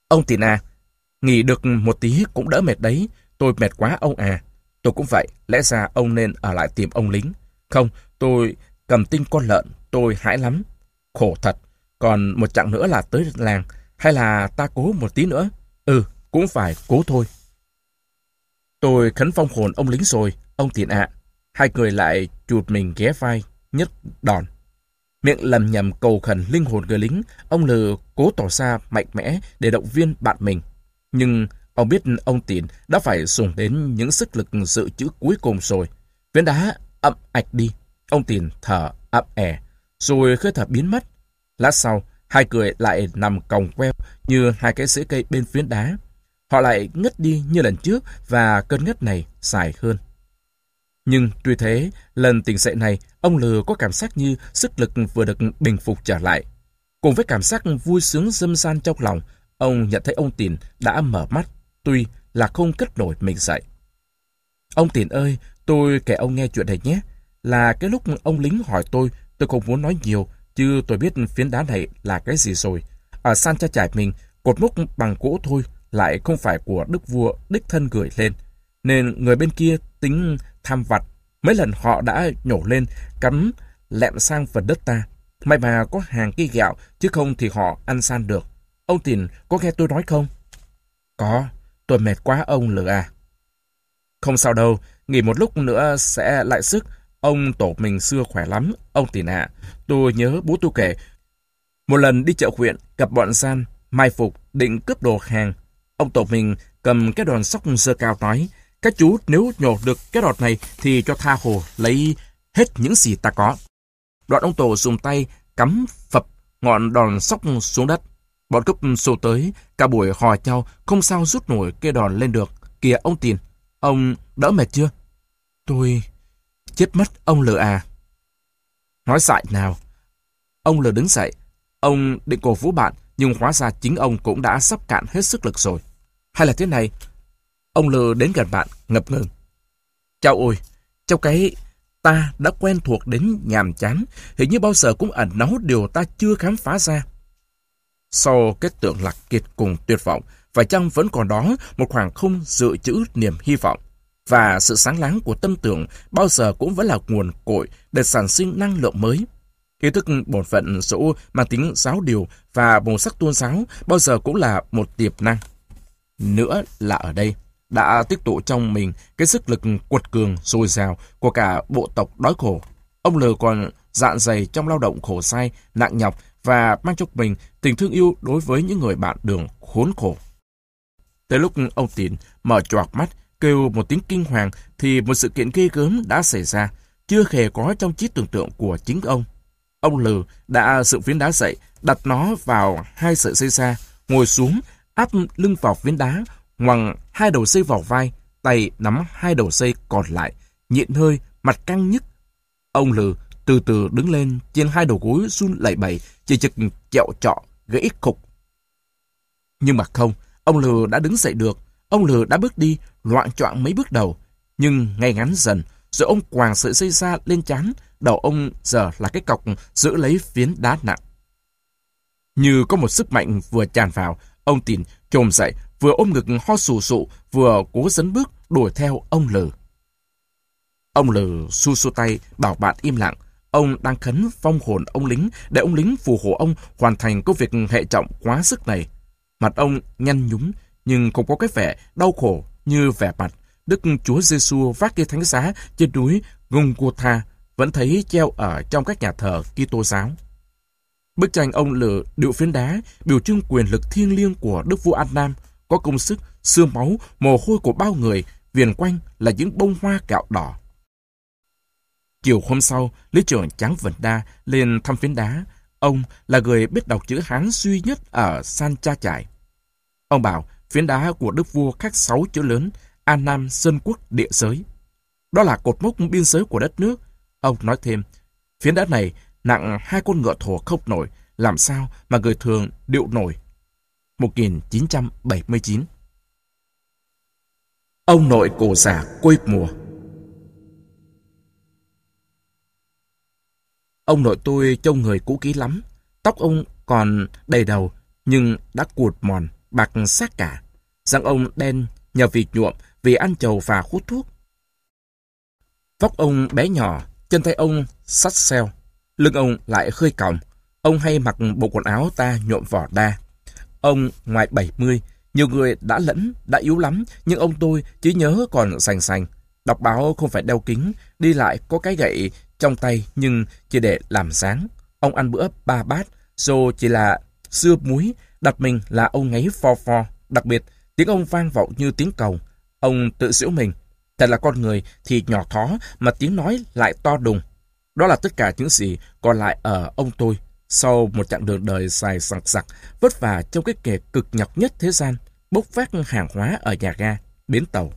Ông Tiền à, nghỉ được một tí cũng đỡ mệt đấy. Tôi mệt quá ông à. Tôi cũng vậy, lẽ ra ông nên ở lại tìm ông lính. Không, tôi cầm tinh con lợn, tôi hãi lắm. Khổ thật, còn một chặng nữa là tới làng. Hay là ta cố một tí nữa? Ừ, cũng phải cố thôi. Tôi khấn phong hồn ông lính rồi, ông Tiền ạ. Hai người lại chụt mình ghé vai, nhất đòn. Miệng lầm nhầm cầu khẩn linh hồn người lính, ông Lừ cố tỏ ra mạnh mẽ để động viên bạn mình. Nhưng ông biết ông Tiền đã phải dùng đến những sức lực dự trữ cuối cùng rồi. Viên đá ậm ạch đi, ông Tiền thở ậm ẻ, rồi hơi thở biến mất. Lát sau, hai người lại nằm còng queo như hai cái rễ cây bên phiến đá. Họ lại ngất đi như lần trước và cơn ngất này dài hơn. Nhưng tuy thế, lần tỉnh dậy này, ông Lừ có cảm giác như sức lực vừa được bình phục trở lại. Cùng với cảm giác vui sướng dâm gian trong lòng, ông nhận thấy ông Tiền đã mở mắt, tuy là không cất nổi mình dậy. Ông Tiền ơi, tôi kể ông nghe chuyện này nhé. Là cái lúc ông lính hỏi tôi không muốn nói nhiều, chứ tôi biết phiến đá này là cái gì rồi. Ở san cha trại mình, cột mốc bằng gỗ thôi, lại không phải của đức vua đích thân gửi lên. Nên người bên kia tính tham vặt. Mấy lần họ đã nhổ lên, cắm lẹm sang phần đất ta. May mà có hàng cây gạo, chứ không thì họ ăn san được. Ông Tiền có nghe tôi nói không? Có, tôi mệt quá ông Lừ à. Không sao đâu, nghỉ một lúc nữa sẽ lại sức. Ông tổ mình xưa khỏe lắm, ông Tiền ạ. Tôi nhớ bố tôi kể, một lần đi chợ huyện, gặp bọn gian, mai phục, định cướp đồ hàng. Ông tổ mình cầm cái đòn sóc giơ cao nói, các chú nếu nhổ được cái đọt này thì cho tha hồ lấy hết những gì ta có. Đoạn ông tổ dùng tay cắm phập ngọn đòn sóc xuống đất. Bọn cướp xô tới, cả buổi hò nhau, không sao rút nổi cây đòn lên được. Kìa ông Tiền, ông đỡ mệt chưa? Tôi chết mất ông Lừ à. Nói dại nào. Ông Lừ đứng dậy. Ông định cổ vũ bạn, nhưng hóa ra chính ông cũng đã sắp cạn hết sức lực rồi. Hay là thế này? Ông Lừ đến gần bạn, ngập ngừng. Chao ôi, trong cái ta đã quen thuộc đến nhàm chán, hình như bao giờ cũng ẩn náu điều ta chưa khám phá ra. Sau kết tưởng lạc kiệt cùng tuyệt vọng, phải chăng vẫn còn đó một khoảng không dự trữ niềm hy vọng, và sự sáng láng của tâm tưởng bao giờ cũng vẫn là nguồn cội để sản sinh năng lượng mới. Ý thức bổn phận dẫu mang tính giáo điều và màu sắc tôn giáo bao giờ cũng là một tiềm năng. Nữa là ở đây đã tích tụ trong mình cái sức lực quật cường dồi dào của cả bộ tộc đói khổ. Ông Lừ còn dạn dày trong lao động khổ sai, nặng nhọc và mang trong mình tình thương yêu đối với những người bạn đường khốn khổ. Tới lúc ông Tiền mở choạc mắt, kêu một tiếng kinh hoàng thì một sự kiện ghê gớm đã xảy ra, chưa hề có trong trí tưởng tượng của chính ông. Ông Lừ đã dựng phiến đá dậy, đặt nó vào hai sợi dây xa, ngồi xuống, áp lưng vào phiến đá, ngoằng hai đầu dây vào vai, tay nắm hai đầu dây còn lại, nhịn hơi, mặt căng nhức. Ông Lừ từ từ đứng lên trên hai đầu gối run lẩy bẩy, chỉ chực chẹo trọ, gãy khục. Nhưng mà không, ông Lừ đã đứng dậy được. Ông Lừ đã bước đi, loạng choạng mấy bước đầu, nhưng ngay ngắn dần, rồi ông quàng sợi dây xa lên trán, đầu ông giờ là cái cọc giữ lấy phiến đá nặng. Như có một sức mạnh vừa tràn vào, ông Tiền chồm dậy, vừa ôm ngực ho sù sụ, vừa cố dấn bước đuổi theo ông Lừ. Ông Lừ xu xu tay bảo bạn im lặng. Ông đang khấn phong hồn ông lính để ông lính phù hộ ông hoàn thành công việc hệ trọng quá sức này. Mặt ông nhăn nhúm nhưng không có cái vẻ đau khổ như vẻ mặt Đức Chúa Giêsu vác cây thánh giá trên núi Golgotha vẫn thấy treo ở trong các nhà thờ Kitô giáo. Bức tranh ông Lừ điệu phiến đá biểu trưng quyền lực thiêng liêng của Đức vua An Nam, có công sức, xương máu, mồ hôi của bao người, viền quanh là những bông hoa gạo đỏ. Chiều hôm sau, lý trưởng Tráng Vần Đa lên thăm phiến đá. Ông là người biết đọc chữ Hán duy nhất ở San Cha Trải. Ông bảo phiến đá của đức vua khắc 6 chữ lớn An Nam Dân Quốc Địa Giới. Đó là cột mốc biên giới của đất nước. Ông nói thêm, phiến đá này nặng 2 con ngựa thổ không nổi, làm sao mà người thường điệu nổi. 1979. Ông nội cổ giả quê mùa. Ông nội tôi trông người cũ kỹ lắm, tóc ông còn đầy đầu nhưng đã cuột mòn, bạc xác cả. Răng ông đen nhờ vì nhuộm, vì ăn trầu và hút thuốc. Vóc ông bé nhỏ, chân tay ông sắt xeo, lưng ông lại hơi còng. Ông hay mặc bộ quần áo ta nhuộm vỏ đa. Ông ngoài 70, nhiều người đã lẫn, đã yếu lắm, nhưng ông tôi trí nhớ còn sành sành. Đọc báo không phải đeo kính, đi lại có cái gậy trong tay nhưng chỉ để làm sáng. Ông ăn bữa 3 bát, rồi chỉ là sưa muối, đặt mình là ông ngáy pho pho. Đặc biệt, tiếng ông vang vọng như tiếng cầu. Ông tự giễu mình. Thật là con người thì nhỏ thó mà tiếng nói lại to đùng. Đó là tất cả những gì còn lại ở ông tôi. Sau một chặng đường đời dài sặc sặc, vất vả trong cái nghề cực nhọc nhất thế gian, bốc vác hàng hóa ở nhà ga, bến tàu.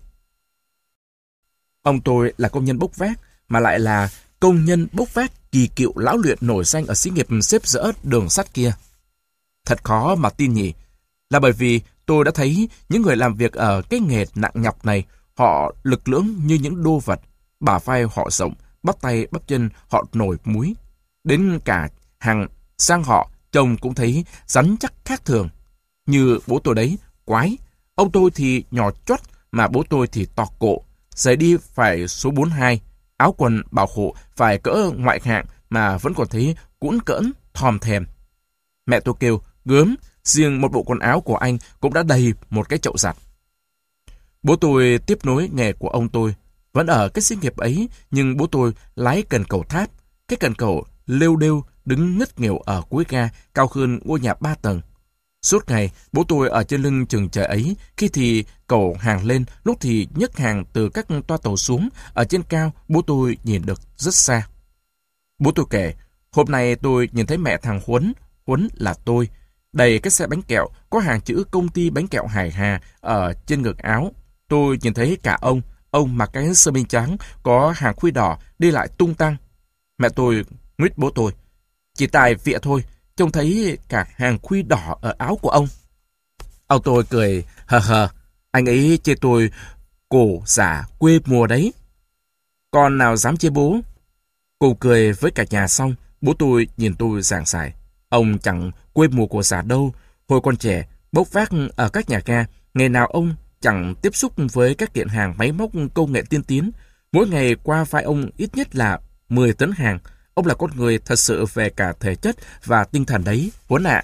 Ông tôi là công nhân bốc vác, mà lại là công nhân bốc vác kỳ cựu lão luyện nổi danh ở xí nghiệp xếp dỡ đường sắt kia. Thật khó mà tin nhỉ, là bởi vì tôi đã thấy những người làm việc ở cái nghề nặng nhọc này, họ lực lưỡng như những đô vật, bả vai họ rộng, bắp tay bắp chân họ nổi múi. Đến cả hàng sang họ trông cũng thấy rắn chắc khác thường. Như bố tôi đấy, quái. Ông tôi thì nhỏ chót mà bố tôi thì to cộ. Giày đi phải số 42, áo quần bảo hộ phải cỡ ngoại hạng mà vẫn còn thấy cũn cỡn, thòm thèm. Mẹ tôi kêu, gớm, riêng một bộ quần áo của anh cũng đã đầy một cái chậu giặt. Bố tôi tiếp nối nghề của ông tôi. Vẫn ở cái xí nghiệp ấy, nhưng bố tôi lái cần cầu tháp. Cái cần cầu lêu đêu đứng ngất nghèo ở cuối ga, cao hơn ngôi nhà 3 tầng. Suốt ngày, bố tôi ở trên lưng chừng trời ấy, khi thì cầu hàng lên, lúc thì nhấc hàng từ các toa tàu xuống. Ở trên cao, bố tôi nhìn được rất xa. Bố tôi kể, hôm nay tôi nhìn thấy mẹ thằng Huấn là tôi, đầy cái xe bánh kẹo, có hàng chữ công ty bánh kẹo Hải Hà ở trên ngực áo. Tôi nhìn thấy cả ông mặc cái sơ mi trắng, có hàng khuy đỏ, đi lại tung tăng. Mẹ tôi nguyết bố tôi, chỉ tài vịa thôi, trông thấy cả hàng khuy đỏ ở áo của ông. Ông tôi cười, hờ, anh ấy chê tôi cổ giả quê mùa đấy. Con nào dám chê bố? Cùng cười với cả nhà xong, bố tôi nhìn tôi giảng giải. Ông chẳng quê mùa của giả đâu. Hồi còn trẻ, bốc vác ở các nhà ga, ngày nào ông chẳng tiếp xúc với các kiện hàng máy móc công nghệ tiên tiến. Mỗi ngày qua vai ông ít nhất là 10 tấn hàng. Ông là con người thật sự về cả thể chất và tinh thần đấy, Huấn ạ.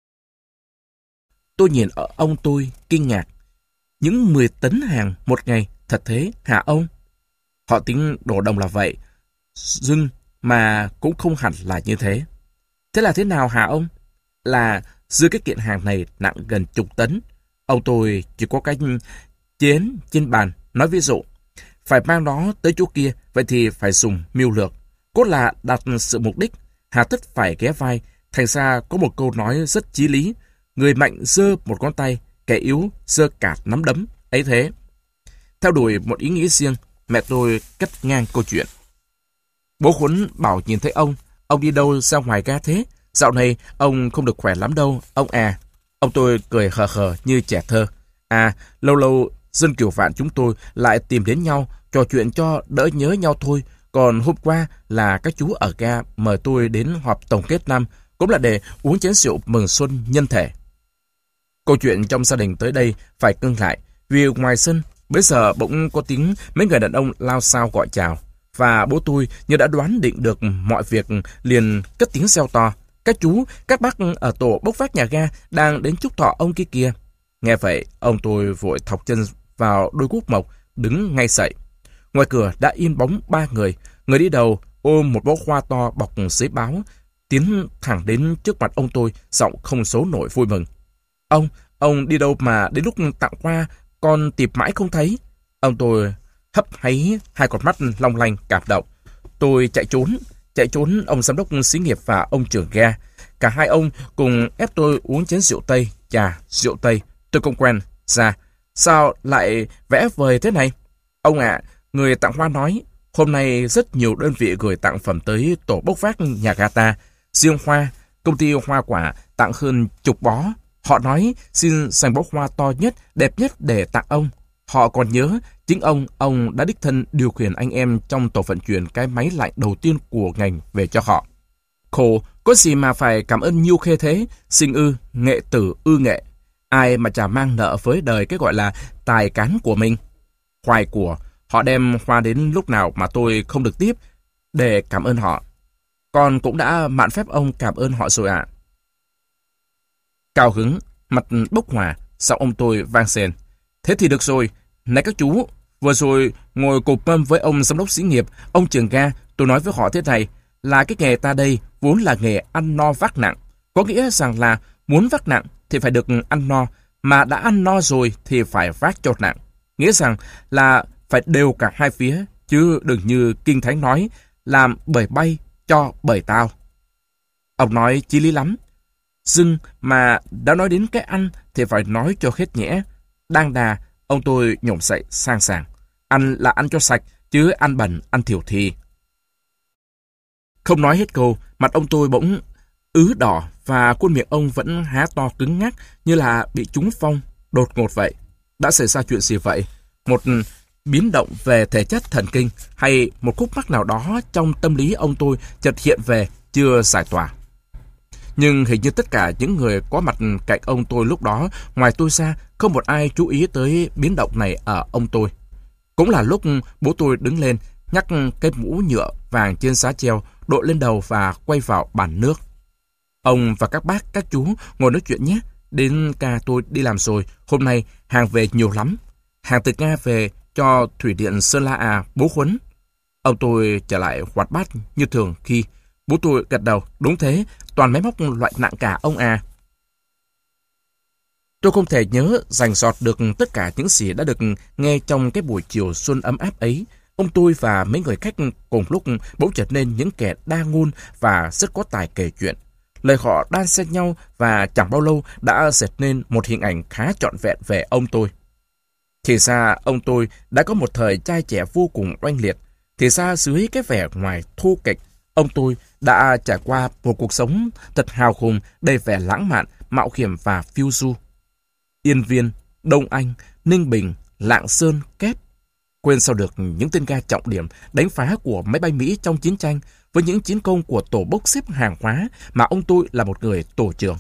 Tôi nhìn ở ông tôi kinh ngạc. Những 10 tấn hàng một ngày, thật thế hả ông? Họ tính đổ đồng là vậy, nhưng mà cũng không hẳn là như thế. Thế là thế nào hả ông? Là dư cái kiện hàng này nặng gần chục tấn. Ông tôi chỉ có cái chén trên bàn, nói ví dụ, phải mang nó tới chỗ kia, vậy thì phải dùng mưu lược. Cốt là đặt sự mục đích, hà tất phải ghé vai. Thành ra có một câu nói rất chí lý, người mạnh giơ một ngón tay, kẻ yếu giơ cả nắm đấm, ấy thế. Theo đuổi một ý nghĩ riêng, mẹ tôi cắt ngang câu chuyện. Bố Huấn bảo nhìn thấy ông đi đâu ra ngoài ga thế? Dạo này ông không được khỏe lắm đâu, ông à. Ông tôi cười hờ như trẻ thơ. À, lâu lâu dân Kiều Vạn chúng tôi lại tìm đến nhau, trò chuyện cho đỡ nhớ nhau thôi. Còn hôm qua là các chú ở ga mời tôi đến họp tổng kết năm, cũng là để uống chén rượu mừng xuân nhân thể. Câu chuyện trong gia đình tới đây phải cưng lại, vì ngoài sân, bây giờ bỗng có tiếng mấy người đàn ông lao xao gọi chào. Và bố tôi như đã đoán định được mọi việc, liền cất tiếng reo to. Các chú, các bác ở tổ bốc vác nhà ga đang đến chúc thọ ông kia kìa. Nghe vậy, ông tôi vội thọc chân vào đôi guốc mộc, đứng ngay dậy. Ngoài cửa đã in bóng 3 người. Người đi đầu ôm một bó hoa to bọc giấy báo, tiến thẳng đến trước mặt ông tôi, giọng không giấu nổi vui mừng. Ông đi đâu mà đến lúc tặng hoa, con tìm mãi không thấy. Ông tôi hấp háy hai con mắt long lanh cảm động. Tôi chạy trốn ông giám đốc xí nghiệp và ông trưởng ga. Cả hai ông cùng ép tôi uống chén rượu Tây. Chà, rượu Tây, tôi không quen. Sao lại vẽ vời thế này? Ông ạ, người tặng hoa nói, hôm nay rất nhiều đơn vị gửi tặng phẩm tới tổ bốc vác nhà ga ta. Riêng hoa, công ty hoa quả tặng hơn chục bó. Họ nói xin dành bó hoa to nhất, đẹp nhất để tặng ông. Họ còn nhớ, chính ông đã đích thân điều khiển anh em trong tổ vận chuyển cái máy lạnh đầu tiên của ngành về cho họ. Khổ, có gì mà phải cảm ơn Nhiêu Khê thế, sinh ư, nghệ tử ư nghệ. Ai mà chả mang nợ với đời cái gọi là tài cán của mình. Khoai của, họ đem hoa đến lúc nào mà tôi không được tiếp để cảm ơn họ. Con cũng đã mạn phép ông cảm ơn họ rồi ạ. Cao hứng, mặt bốc hỏa, sau ông tôi vang sền. Thế thì được rồi, này các chú, vừa rồi ngồi cột mâm với ông giám đốc xí nghiệp, ông Trường Ga, tôi nói với họ thế này, là cái nghề ta đây vốn là nghề ăn no vác nặng. Có nghĩa rằng là muốn vác nặng thì phải được ăn no, mà đã ăn no rồi thì phải vác cho nặng. Nghĩa rằng là phải đều cả hai phía, chứ đừng như Kinh Thánh nói, làm bởi bay cho bởi tao. Ông nói chí lý lắm. Dưng mà đã nói đến cái ăn thì phải nói cho hết nhẽ. Đang đà, ông tôi nhổm dậy sang sảng. Ăn là ăn cho sạch, chứ ăn bẩn, ăn thiểu thì. Không nói hết câu, mặt ông tôi bỗng ứ đỏ và khuôn miệng ông vẫn há to cứng ngắc như là bị trúng phong, đột ngột vậy. Đã xảy ra chuyện gì vậy? Một biến động về thể chất thần kinh hay một khúc mắc nào đó trong tâm lý ông tôi chợt hiện về chưa giải tỏa. Nhưng hình như tất cả những người có mặt cạnh ông tôi lúc đó, ngoài tôi ra, không một ai chú ý tới biến động này ở ông tôi. Cũng là lúc bố tôi đứng lên, nhắc cái mũ nhựa vàng trên giá treo, đội lên đầu và quay vào bàn nước. Ông và các bác, các chú ngồi nói chuyện nhé. Đến ca tôi đi làm rồi, hôm nay hàng về nhiều lắm. Hàng từ Nga về cho Thủy Điện Sơn La à, bố Khuấn. Ông tôi trở lại hoạt bát như thường khi bố tôi gật đầu, đúng thế, toàn máy móc loại nặng cả ông à. Tôi không thể nhớ rành rọt được tất cả những gì đã được nghe trong cái buổi chiều xuân ấm áp ấy. Ông tôi và mấy người khách cùng lúc bỗng trở nên những kẻ đa ngôn và rất có tài kể chuyện. Lời họ đan xen nhau và chẳng bao lâu đã dệt nên một hình ảnh khá trọn vẹn về ông tôi. Thì ra ông tôi đã có một thời trai trẻ vô cùng oanh liệt. Thì ra dưới cái vẻ ngoài thô kệch, ông tôi đã trải qua một cuộc sống thật hào hùng, đầy vẻ lãng mạn, mạo hiểm và phiêu du. Yên Viên, Đông Anh, Ninh Bình, Lạng Sơn, Kép. Quên sao được những tên ga trọng điểm đánh phá của máy bay Mỹ trong chiến tranh với những chiến công của tổ bốc xếp hàng hóa mà ông tôi là một người tổ trưởng.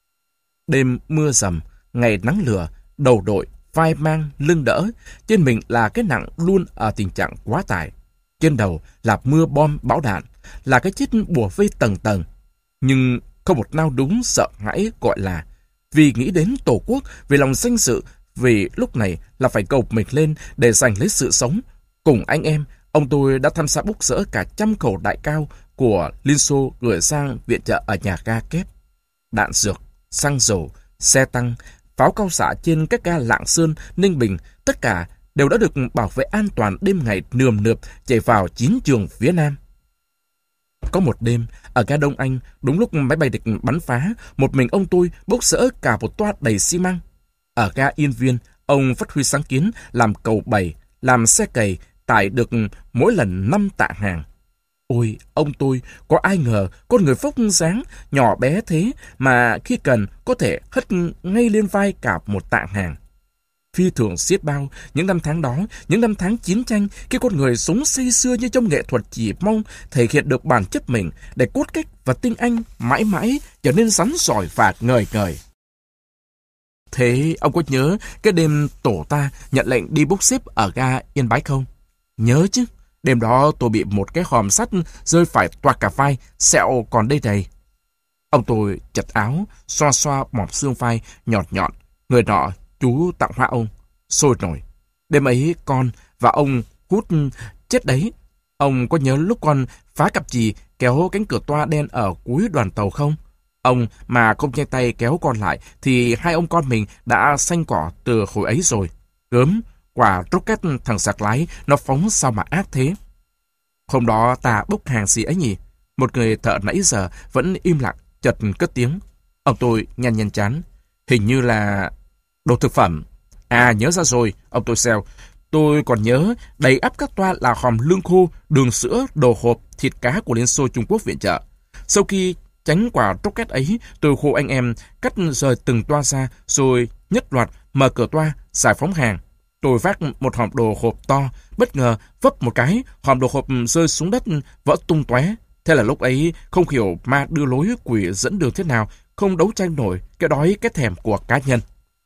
Đêm mưa rầm, ngày nắng lửa, đầu đội, vai mang, lưng đỡ, trên mình là cái nặng luôn ở tình trạng quá tải. Trên đầu là mưa bom bão đạn, là cái chết bùa vây tầng tầng. Nhưng không một nao đúng sợ hãi gọi là vì nghĩ đến Tổ quốc, vì lòng danh dự, vì lúc này là phải gồng mình lên để giành lấy sự sống. Cùng anh em, ông tôi đã tham gia bốc rỡ cả 100 khẩu đại cao của Liên Xô gửi sang viện trợ ở nhà ga Kép. Đạn dược, xăng dầu, xe tăng, pháo cao xạ trên các ga Lạng Sơn, Ninh Bình, tất cả đều đã được bảo vệ an toàn đêm ngày nườm nượp chạy vào chiến trường phía Nam. Có một đêm, ở ga Đông Anh, đúng lúc máy bay địch bắn phá, một mình ông tôi bốc rỡ cả một toa đầy xi măng. Ở ga Yên Viên, ông phát huy sáng kiến làm cầu bày, làm xe cày, tải được mỗi lần 5 tạ hàng. Ôi, ông tôi, có ai ngờ con người phốc dáng, nhỏ bé thế mà khi cần có thể hất ngay lên vai cả một tạ hàng. Phi thường xiết bao, những năm tháng đó, những năm tháng chiến tranh, khi con người sống say sưa như trong nghệ thuật chỉ mong thể hiện được bản chất mình để cốt cách và tinh anh mãi mãi trở nên rắn giỏi và ngời ngời. Thế ông có nhớ cái đêm tổ ta nhận lệnh đi bốc xếp ở ga Yên Bái không? Nhớ chứ, đêm đó tôi bị một cái hòm sắt rơi phải toạc cả vai, sẹo còn đây này. Ông tôi chật áo, xoa xoa mỏm xương vai nhọn nhọn, người nọ chú tặng hoa ông, sôi nổi. Đêm ấy con và ông hút chết đấy. Ông có nhớ lúc con phá cặp chì kéo cánh cửa toa đen ở cuối đoàn tàu không? Ông mà không nhanh tay kéo con lại thì hai ông con mình đã xanh cỏ từ hồi ấy rồi. Gớm, quả rocket thằng sạc lái nó phóng sao mà ác thế. Hôm đó ta bốc hàng gì ấy nhỉ? Một người thợ nãy giờ vẫn im lặng, chợt cất tiếng. Ông tôi nhăn nhăn chán. Hình như là đồ thực phẩm. À, nhớ ra rồi, ông tôi xèo. Tôi còn nhớ đầy ắp các toa là hòm lương khô, đường sữa, đồ hộp, thịt cá của Liên Xô Trung Quốc viện trợ. Sau khi tránh quả rocket ấy, tôi khô anh em cắt rời từng toa ra, rồi nhất loạt mở cửa toa, giải phóng hàng. Tôi vác một hòm đồ hộp to, bất ngờ vấp một cái, hòm đồ hộp rơi xuống đất, vỡ tung tóe. Thế là lúc ấy không hiểu ma đưa lối quỷ dẫn đường thế nào, không đấu tranh nổi cái đói cái thèm của cá nhân.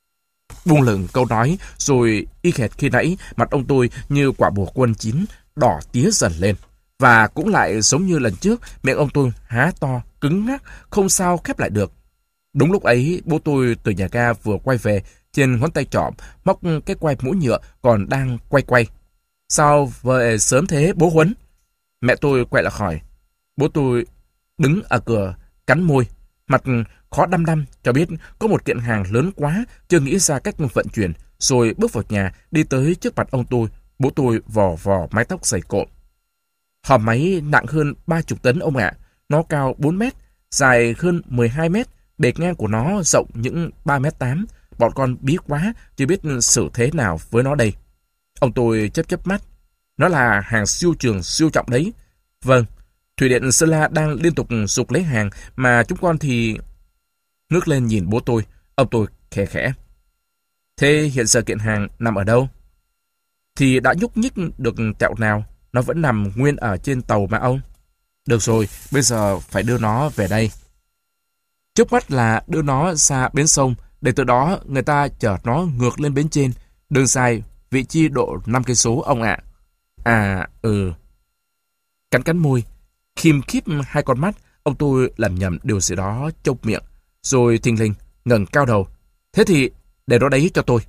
Buông lửng câu nói, rồi y hệt khi nãy, mặt ông tôi như quả bùa quân chín, đỏ tía dần lên. Và cũng lại giống như lần trước, miệng ông tôi há to, cứng ngắc, không sao khép lại được. Đúng lúc ấy, bố tôi từ nhà ga vừa quay về, trên ngón tay trỏ móc cái quai mũ nhựa còn đang quay quay. Sao về sớm thế bố Huấn? Mẹ tôi quay lại hỏi. Bố tôi đứng ở cửa, cắn môi, mặt khó đăm đăm, cho biết có một kiện hàng lớn quá, chưa nghĩ ra cách vận chuyển, rồi bước vào nhà, đi tới trước mặt ông tôi. Bố tôi vò vò mái tóc dày cộm. Hòm máy nặng hơn 30 tấn ông ạ. Nó cao 4 mét, dài hơn 12 mét, bề ngang của nó rộng những 3,8 mét. Bọn con bí quá, chưa biết xử thế nào với nó đây. Ông tôi chớp chớp mắt. Nó là hàng siêu trường siêu trọng đấy. Vâng, Thủy điện Sơn La đang liên tục sục lấy hàng, mà chúng con thì... Ngước lên nhìn bố tôi, ông tôi khẽ khẽ. Thế hiện giờ kiện hàng nằm ở đâu? Thì đã nhúc nhích được tẹo nào, nó vẫn nằm nguyên ở trên tàu mà ông. Được rồi, bây giờ phải đưa nó về đây. Trước mắt là đưa nó ra bến sông, để từ đó người ta chở nó ngược lên bến trên. Đường dài, vị trí độ 5 cây số ông ạ. À, ừ. Cắn cắn môi, khim khíp hai con mắt, ông tôi làm nhầm điều gì đó trong miệng, rồi thình lình ngẩng cao đầu. Thế thì để đó đấy cho tôi.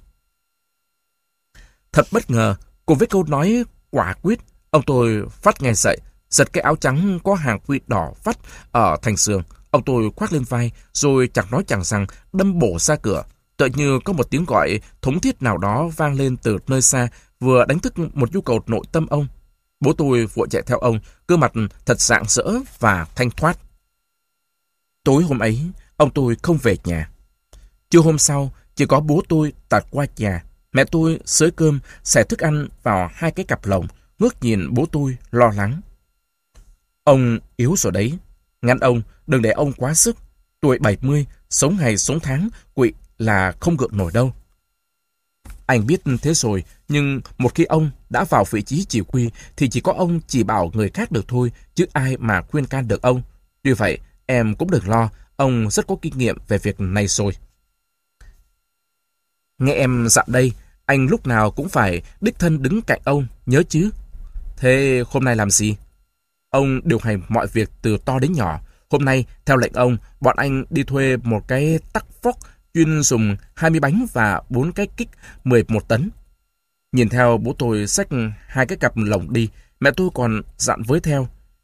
Thật bất ngờ, cùng với câu nói quả quyết, ông tôi phát ngay dậy, giật cái áo trắng có hàng quy đỏ vắt ở thành sườn. Ông tôi khoác lên vai, rồi chẳng nói chẳng rằng đâm bổ ra cửa. Tự như có một tiếng gọi thống thiết nào đó vang lên từ nơi xa, vừa đánh thức một nhu cầu nội tâm ông. Bố tôi vội chạy theo ông, gương mặt thật rạng rỡ và thanh thoát. Tối hôm ấy, ông tôi không về nhà. Trưa hôm sau, chỉ có bố tôi tạt qua nhà. Mẹ tôi xới cơm, xẻ thức ăn vào hai cái cặp lồng, ngước nhìn bố tôi lo lắng. Ông yếu rồi đấy. Ngăn ông, đừng để ông quá sức. Tuổi 70, sống ngày sống tháng, quỵ là không gượng nổi đâu. Anh biết thế rồi, nhưng một khi ông đã vào vị trí chỉ huy thì chỉ có ông chỉ bảo người khác được thôi, chứ ai mà khuyên can được ông. Tuy vậy, em cũng đừng lo, ông rất có kinh nghiệm về việc này rồi. Nghe em dặn đây, anh lúc nào cũng phải đích thân đứng cạnh ông, nhớ chứ. Thế hôm nay làm gì? Ông điều hành mọi việc từ to đến nhỏ. Hôm nay, theo lệnh ông, bọn anh đi thuê một cái tắc phóc chuyên dùng 20 bánh và 4 cái kích 11 tấn. Nhìn theo bố tôi xách hai cái cặp lồng đi, mẹ tôi còn dặn với theo.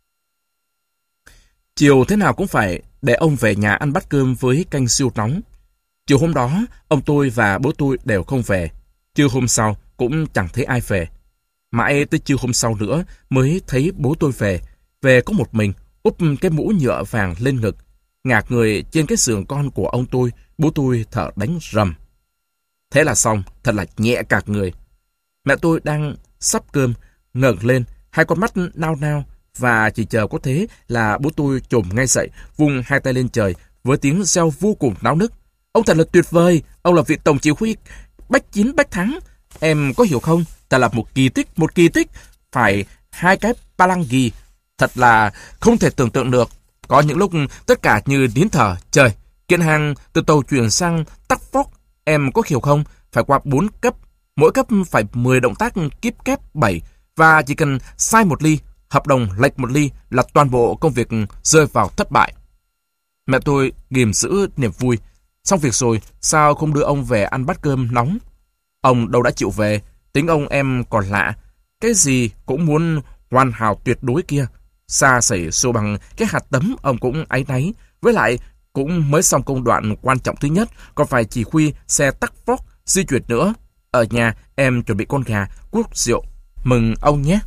Chiều thế nào cũng phải để ông về nhà ăn bát cơm với canh siêu nóng. Chiều hôm đó, ông tôi và bố tôi đều không về. Trưa hôm sau cũng chẳng thấy ai về. Mãi tới trưa hôm sau nữa mới thấy bố tôi về. Về có một mình, úp cái mũ nhựa vàng lên ngực. Ngạc người trên cái giường con của ông tôi, bố tôi thở đánh rầm. Thế là xong, thật là nhẹ cả người. Mẹ tôi đang sắp cơm, ngẩng lên, hai con mắt nao nao, và chỉ chờ có thế là bố tôi chồm ngay dậy, vung hai tay lên trời, với tiếng reo vô cùng náo nức. Ông thật là tuyệt vời, ông là vị tổng chỉ huy bách chiến bách thắng. Em có hiểu không? Thật là một kỳ tích. Phải hai cái palangi, thật là không thể tưởng tượng được. Có những lúc tất cả như nín thở. Trời, kiện hàng từ tàu chuyển sang tắc phóc, em có hiểu không? Phải qua 4 cấp, mỗi cấp phải 10 động tác kíp kép 7, và chỉ cần sai một ly, hợp đồng lệch một ly là toàn bộ công việc rơi vào thất bại. Mẹ tôi ghìm giữ niềm vui. Xong việc rồi, sao không đưa ông về ăn bát cơm nóng? Ông đâu đã chịu về, tính ông em còn lạ. Cái gì cũng muốn hoàn hảo tuyệt đối kia. Xa xỉ xô bằng cái hạt tấm ông cũng áy náy. Với lại, cũng mới xong công đoạn quan trọng thứ nhất, còn phải chỉ huy xe tắc phóc di chuyển nữa. Ở nhà, em chuẩn bị con gà, cuốc rượu. Mừng ông nhé.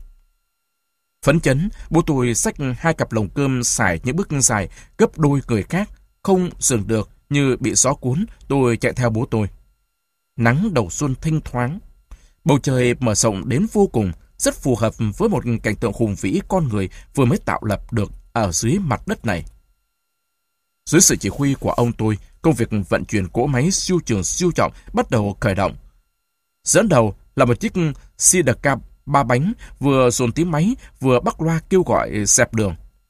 Phấn chấn, bố tôi xách hai cặp lồng cơm xài những bước dài, gấp đôi người khác. Không dừng được, như bị gió cuốn, tôi chạy theo bố tôi. Nắng đầu xuân thênh thoáng. Bầu trời mở rộng đến vô cùng, rất phù hợp với một cảnh tượng hùng vĩ con người vừa mới tạo lập được ở dưới mặt đất này. Dưới sự chỉ huy của ông tôi, công việc vận chuyển cỗ máy siêu trường siêu trọng bắt đầu khởi động. Dẫn đầu là một chiếc Sidecar 3 bánh vừa dồn tiếng máy vừa bắc loa kêu gọi dẹp đường.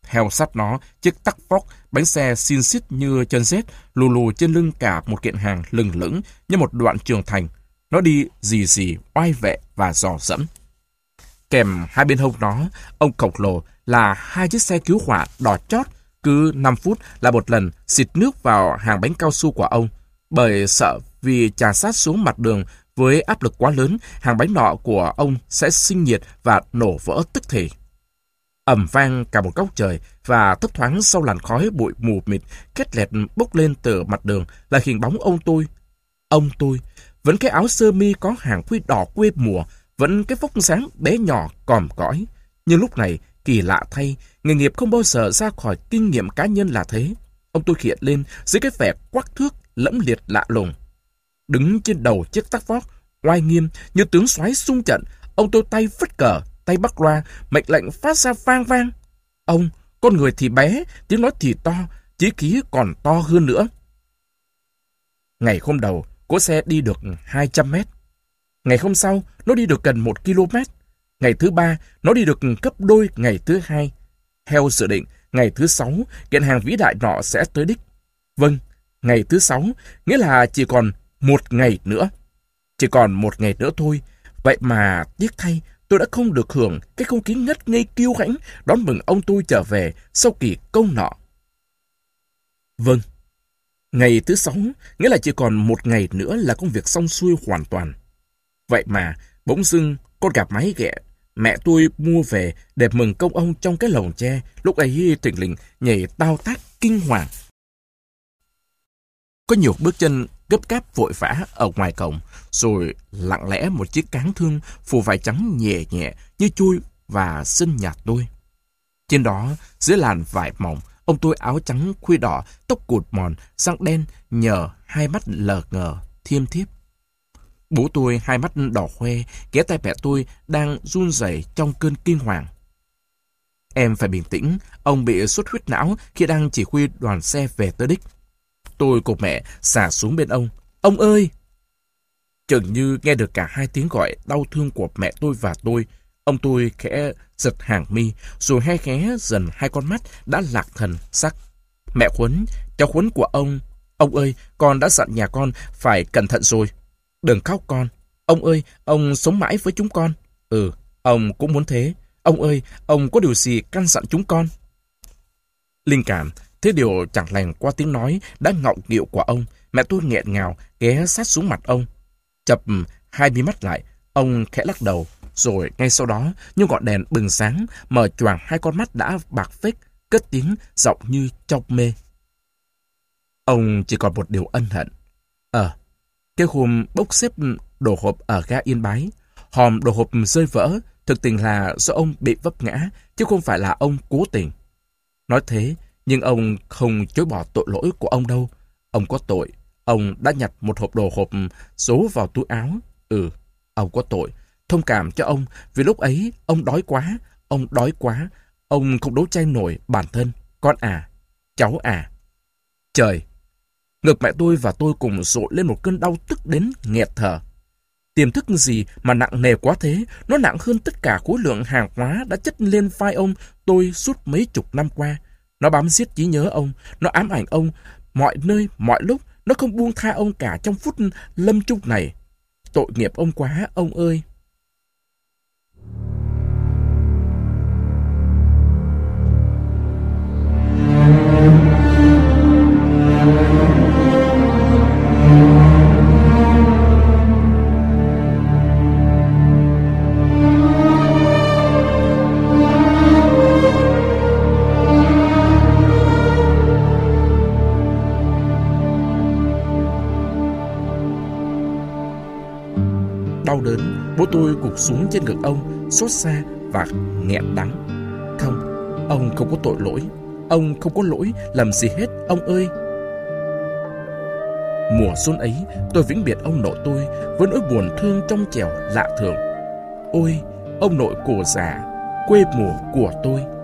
Theo sát nó, chiếc tắc vóc, bánh xe xin xít như chân rết, lù lù trên lưng cả một kiện hàng lừng lững như một đoạn trường thành. Nó đi rì rì, oai vệ và dò dẫm. Kèm hai bên hông nó, ông khổng lồ là hai chiếc xe cứu hỏa đỏ chót, cứ 5 phút là một lần xịt nước vào hàng bánh cao su của ông. Bởi sợ vì chà sát xuống mặt đường với áp lực quá lớn, hàng bánh nọ của ông sẽ sinh nhiệt và nổ vỡ tức thì. Ầm vang cả một góc trời và thấp thoáng sau làn khói bụi mù mịt két lẹt bốc lên từ mặt đường là hình bóng ông tôi. Ông tôi, vẫn cái áo sơ mi có hàng khuy đỏ quê mùa, vẫn cái vóc dáng bé nhỏ còm cõi. Nhưng lúc này, kỳ lạ thay, nghề nghiệp không bao giờ ra khỏi kinh nghiệm cá nhân là thế. Ông tôi hiện lên dưới cái vẻ quắc thước, lẫm liệt lạ lùng. Đứng trên đầu chiếc tắc vóc, oai nghiêm như tướng soái xung trận, ông tôi tay phất cờ, tay bắt loa, mệnh lệnh phát ra vang vang. Ông, con người thì bé, tiếng nói thì to, chí khí còn to hơn nữa. Ngày hôm đầu, cỗ xe đi được 200 mét. Ngày hôm sau, nó đi được gần 1 km. Ngày thứ 3, nó đi được gấp đôi ngày thứ 2. Theo dự định, ngày thứ 6, kiện hàng vĩ đại nọ sẽ tới đích. Vâng, ngày thứ 6, nghĩa là chỉ còn 1 ngày nữa. Chỉ còn 1 ngày nữa thôi. Vậy mà tiếc thay, tôi đã không được hưởng cái không khí ngất ngây kiêu hãnh đón mừng ông tôi trở về sau kỳ công nọ. Vâng, ngày thứ 6, nghĩa là chỉ còn 1 ngày nữa là công việc xong xuôi hoàn toàn. Vậy mà, bỗng dưng, con gà mái ghẹ, mẹ tôi mua về để mừng công ông trong cái lồng tre, lúc ấy thình lình nhảy tao tác kinh hoàng. Có nhiều bước chân gấp gáp vội vã ở ngoài cổng, rồi lặng lẽ một chiếc cáng thương phủ vải trắng nhẹ nhẹ như chui và sân nhà tôi. Trên đó, dưới làn vải mỏng, ông tôi áo trắng khuy đỏ, tóc cụt mòn, răng đen nhờ, hai mắt lờ ngờ, thiêm thiếp. Bố tôi hai mắt đỏ hoe, ghé tay mẹ tôi đang run rẩy trong cơn kinh hoàng. Em phải bình tĩnh, ông bị xuất huyết não khi đang chỉ huy đoàn xe về tới đích. Tôi cùng mẹ xả xuống bên ông. Ông ơi! Chừng như nghe được cả hai tiếng gọi đau thương của mẹ tôi và tôi, ông tôi khẽ giật hàng mi, rồi hai khé dần hai con mắt đã lạc thần sắc. Mẹ Khuấn, cháu Khuấn của ông ơi, con đã dặn nhà con phải cẩn thận rồi. Đừng khóc con. Ông ơi, ông sống mãi với chúng con. Ừ, ông cũng muốn thế. Ông ơi, ông có điều gì căn dặn chúng con? Linh cảm, thế điều chẳng lành qua tiếng nói đã ngọng nghịu của ông, mẹ tôi nghẹn ngào ghé sát xuống mặt ông. Chập hai mí mắt lại, ông khẽ lắc đầu, rồi ngay sau đó, như ngọn đèn bừng sáng, mở choàng hai con mắt đã bạc phếch, cất tiếng giọng như trong mê. Ông chỉ còn một điều ân hận. Cái hôm bốc xếp đồ hộp ở ga Yên Bái, hòm đồ hộp rơi vỡ, thực tình là do ông bị vấp ngã, chứ không phải là ông cố tình. Nói thế, nhưng ông không chối bỏ tội lỗi của ông đâu. Ông có tội. Ông đã nhặt một hộp đồ hộp giấu vào túi áo. Ừ, ông có tội. Thông cảm cho ông, vì lúc ấy ông đói quá. Ông đói quá. Ông không đấu tranh nổi bản thân. Con à, cháu à. Trời! Ngực mẹ tôi và tôi cùng dội lên một cơn đau tức đến nghẹt thở. Tiềm thức gì mà nặng nề quá thế, nó nặng hơn tất cả khối lượng hàng hóa đã chất lên vai ông tôi suốt mấy chục năm qua. Nó bám giết trí nhớ ông, nó ám ảnh ông mọi nơi, mọi lúc, nó không buông tha ông cả trong phút lâm chung này. Tội nghiệp ông quá, ông ơi! Đau đớn, bố tôi gục xuống trên ngực ông, xót xa và nghẹn đắng. Không, ông không có tội lỗi. Ông không có lỗi làm gì hết, ông ơi. Mùa xuân ấy, tôi vĩnh biệt ông nội tôi với nỗi buồn thương trong trẻo lạ thường. Ôi, ông nội cổ già, quê mùa của tôi.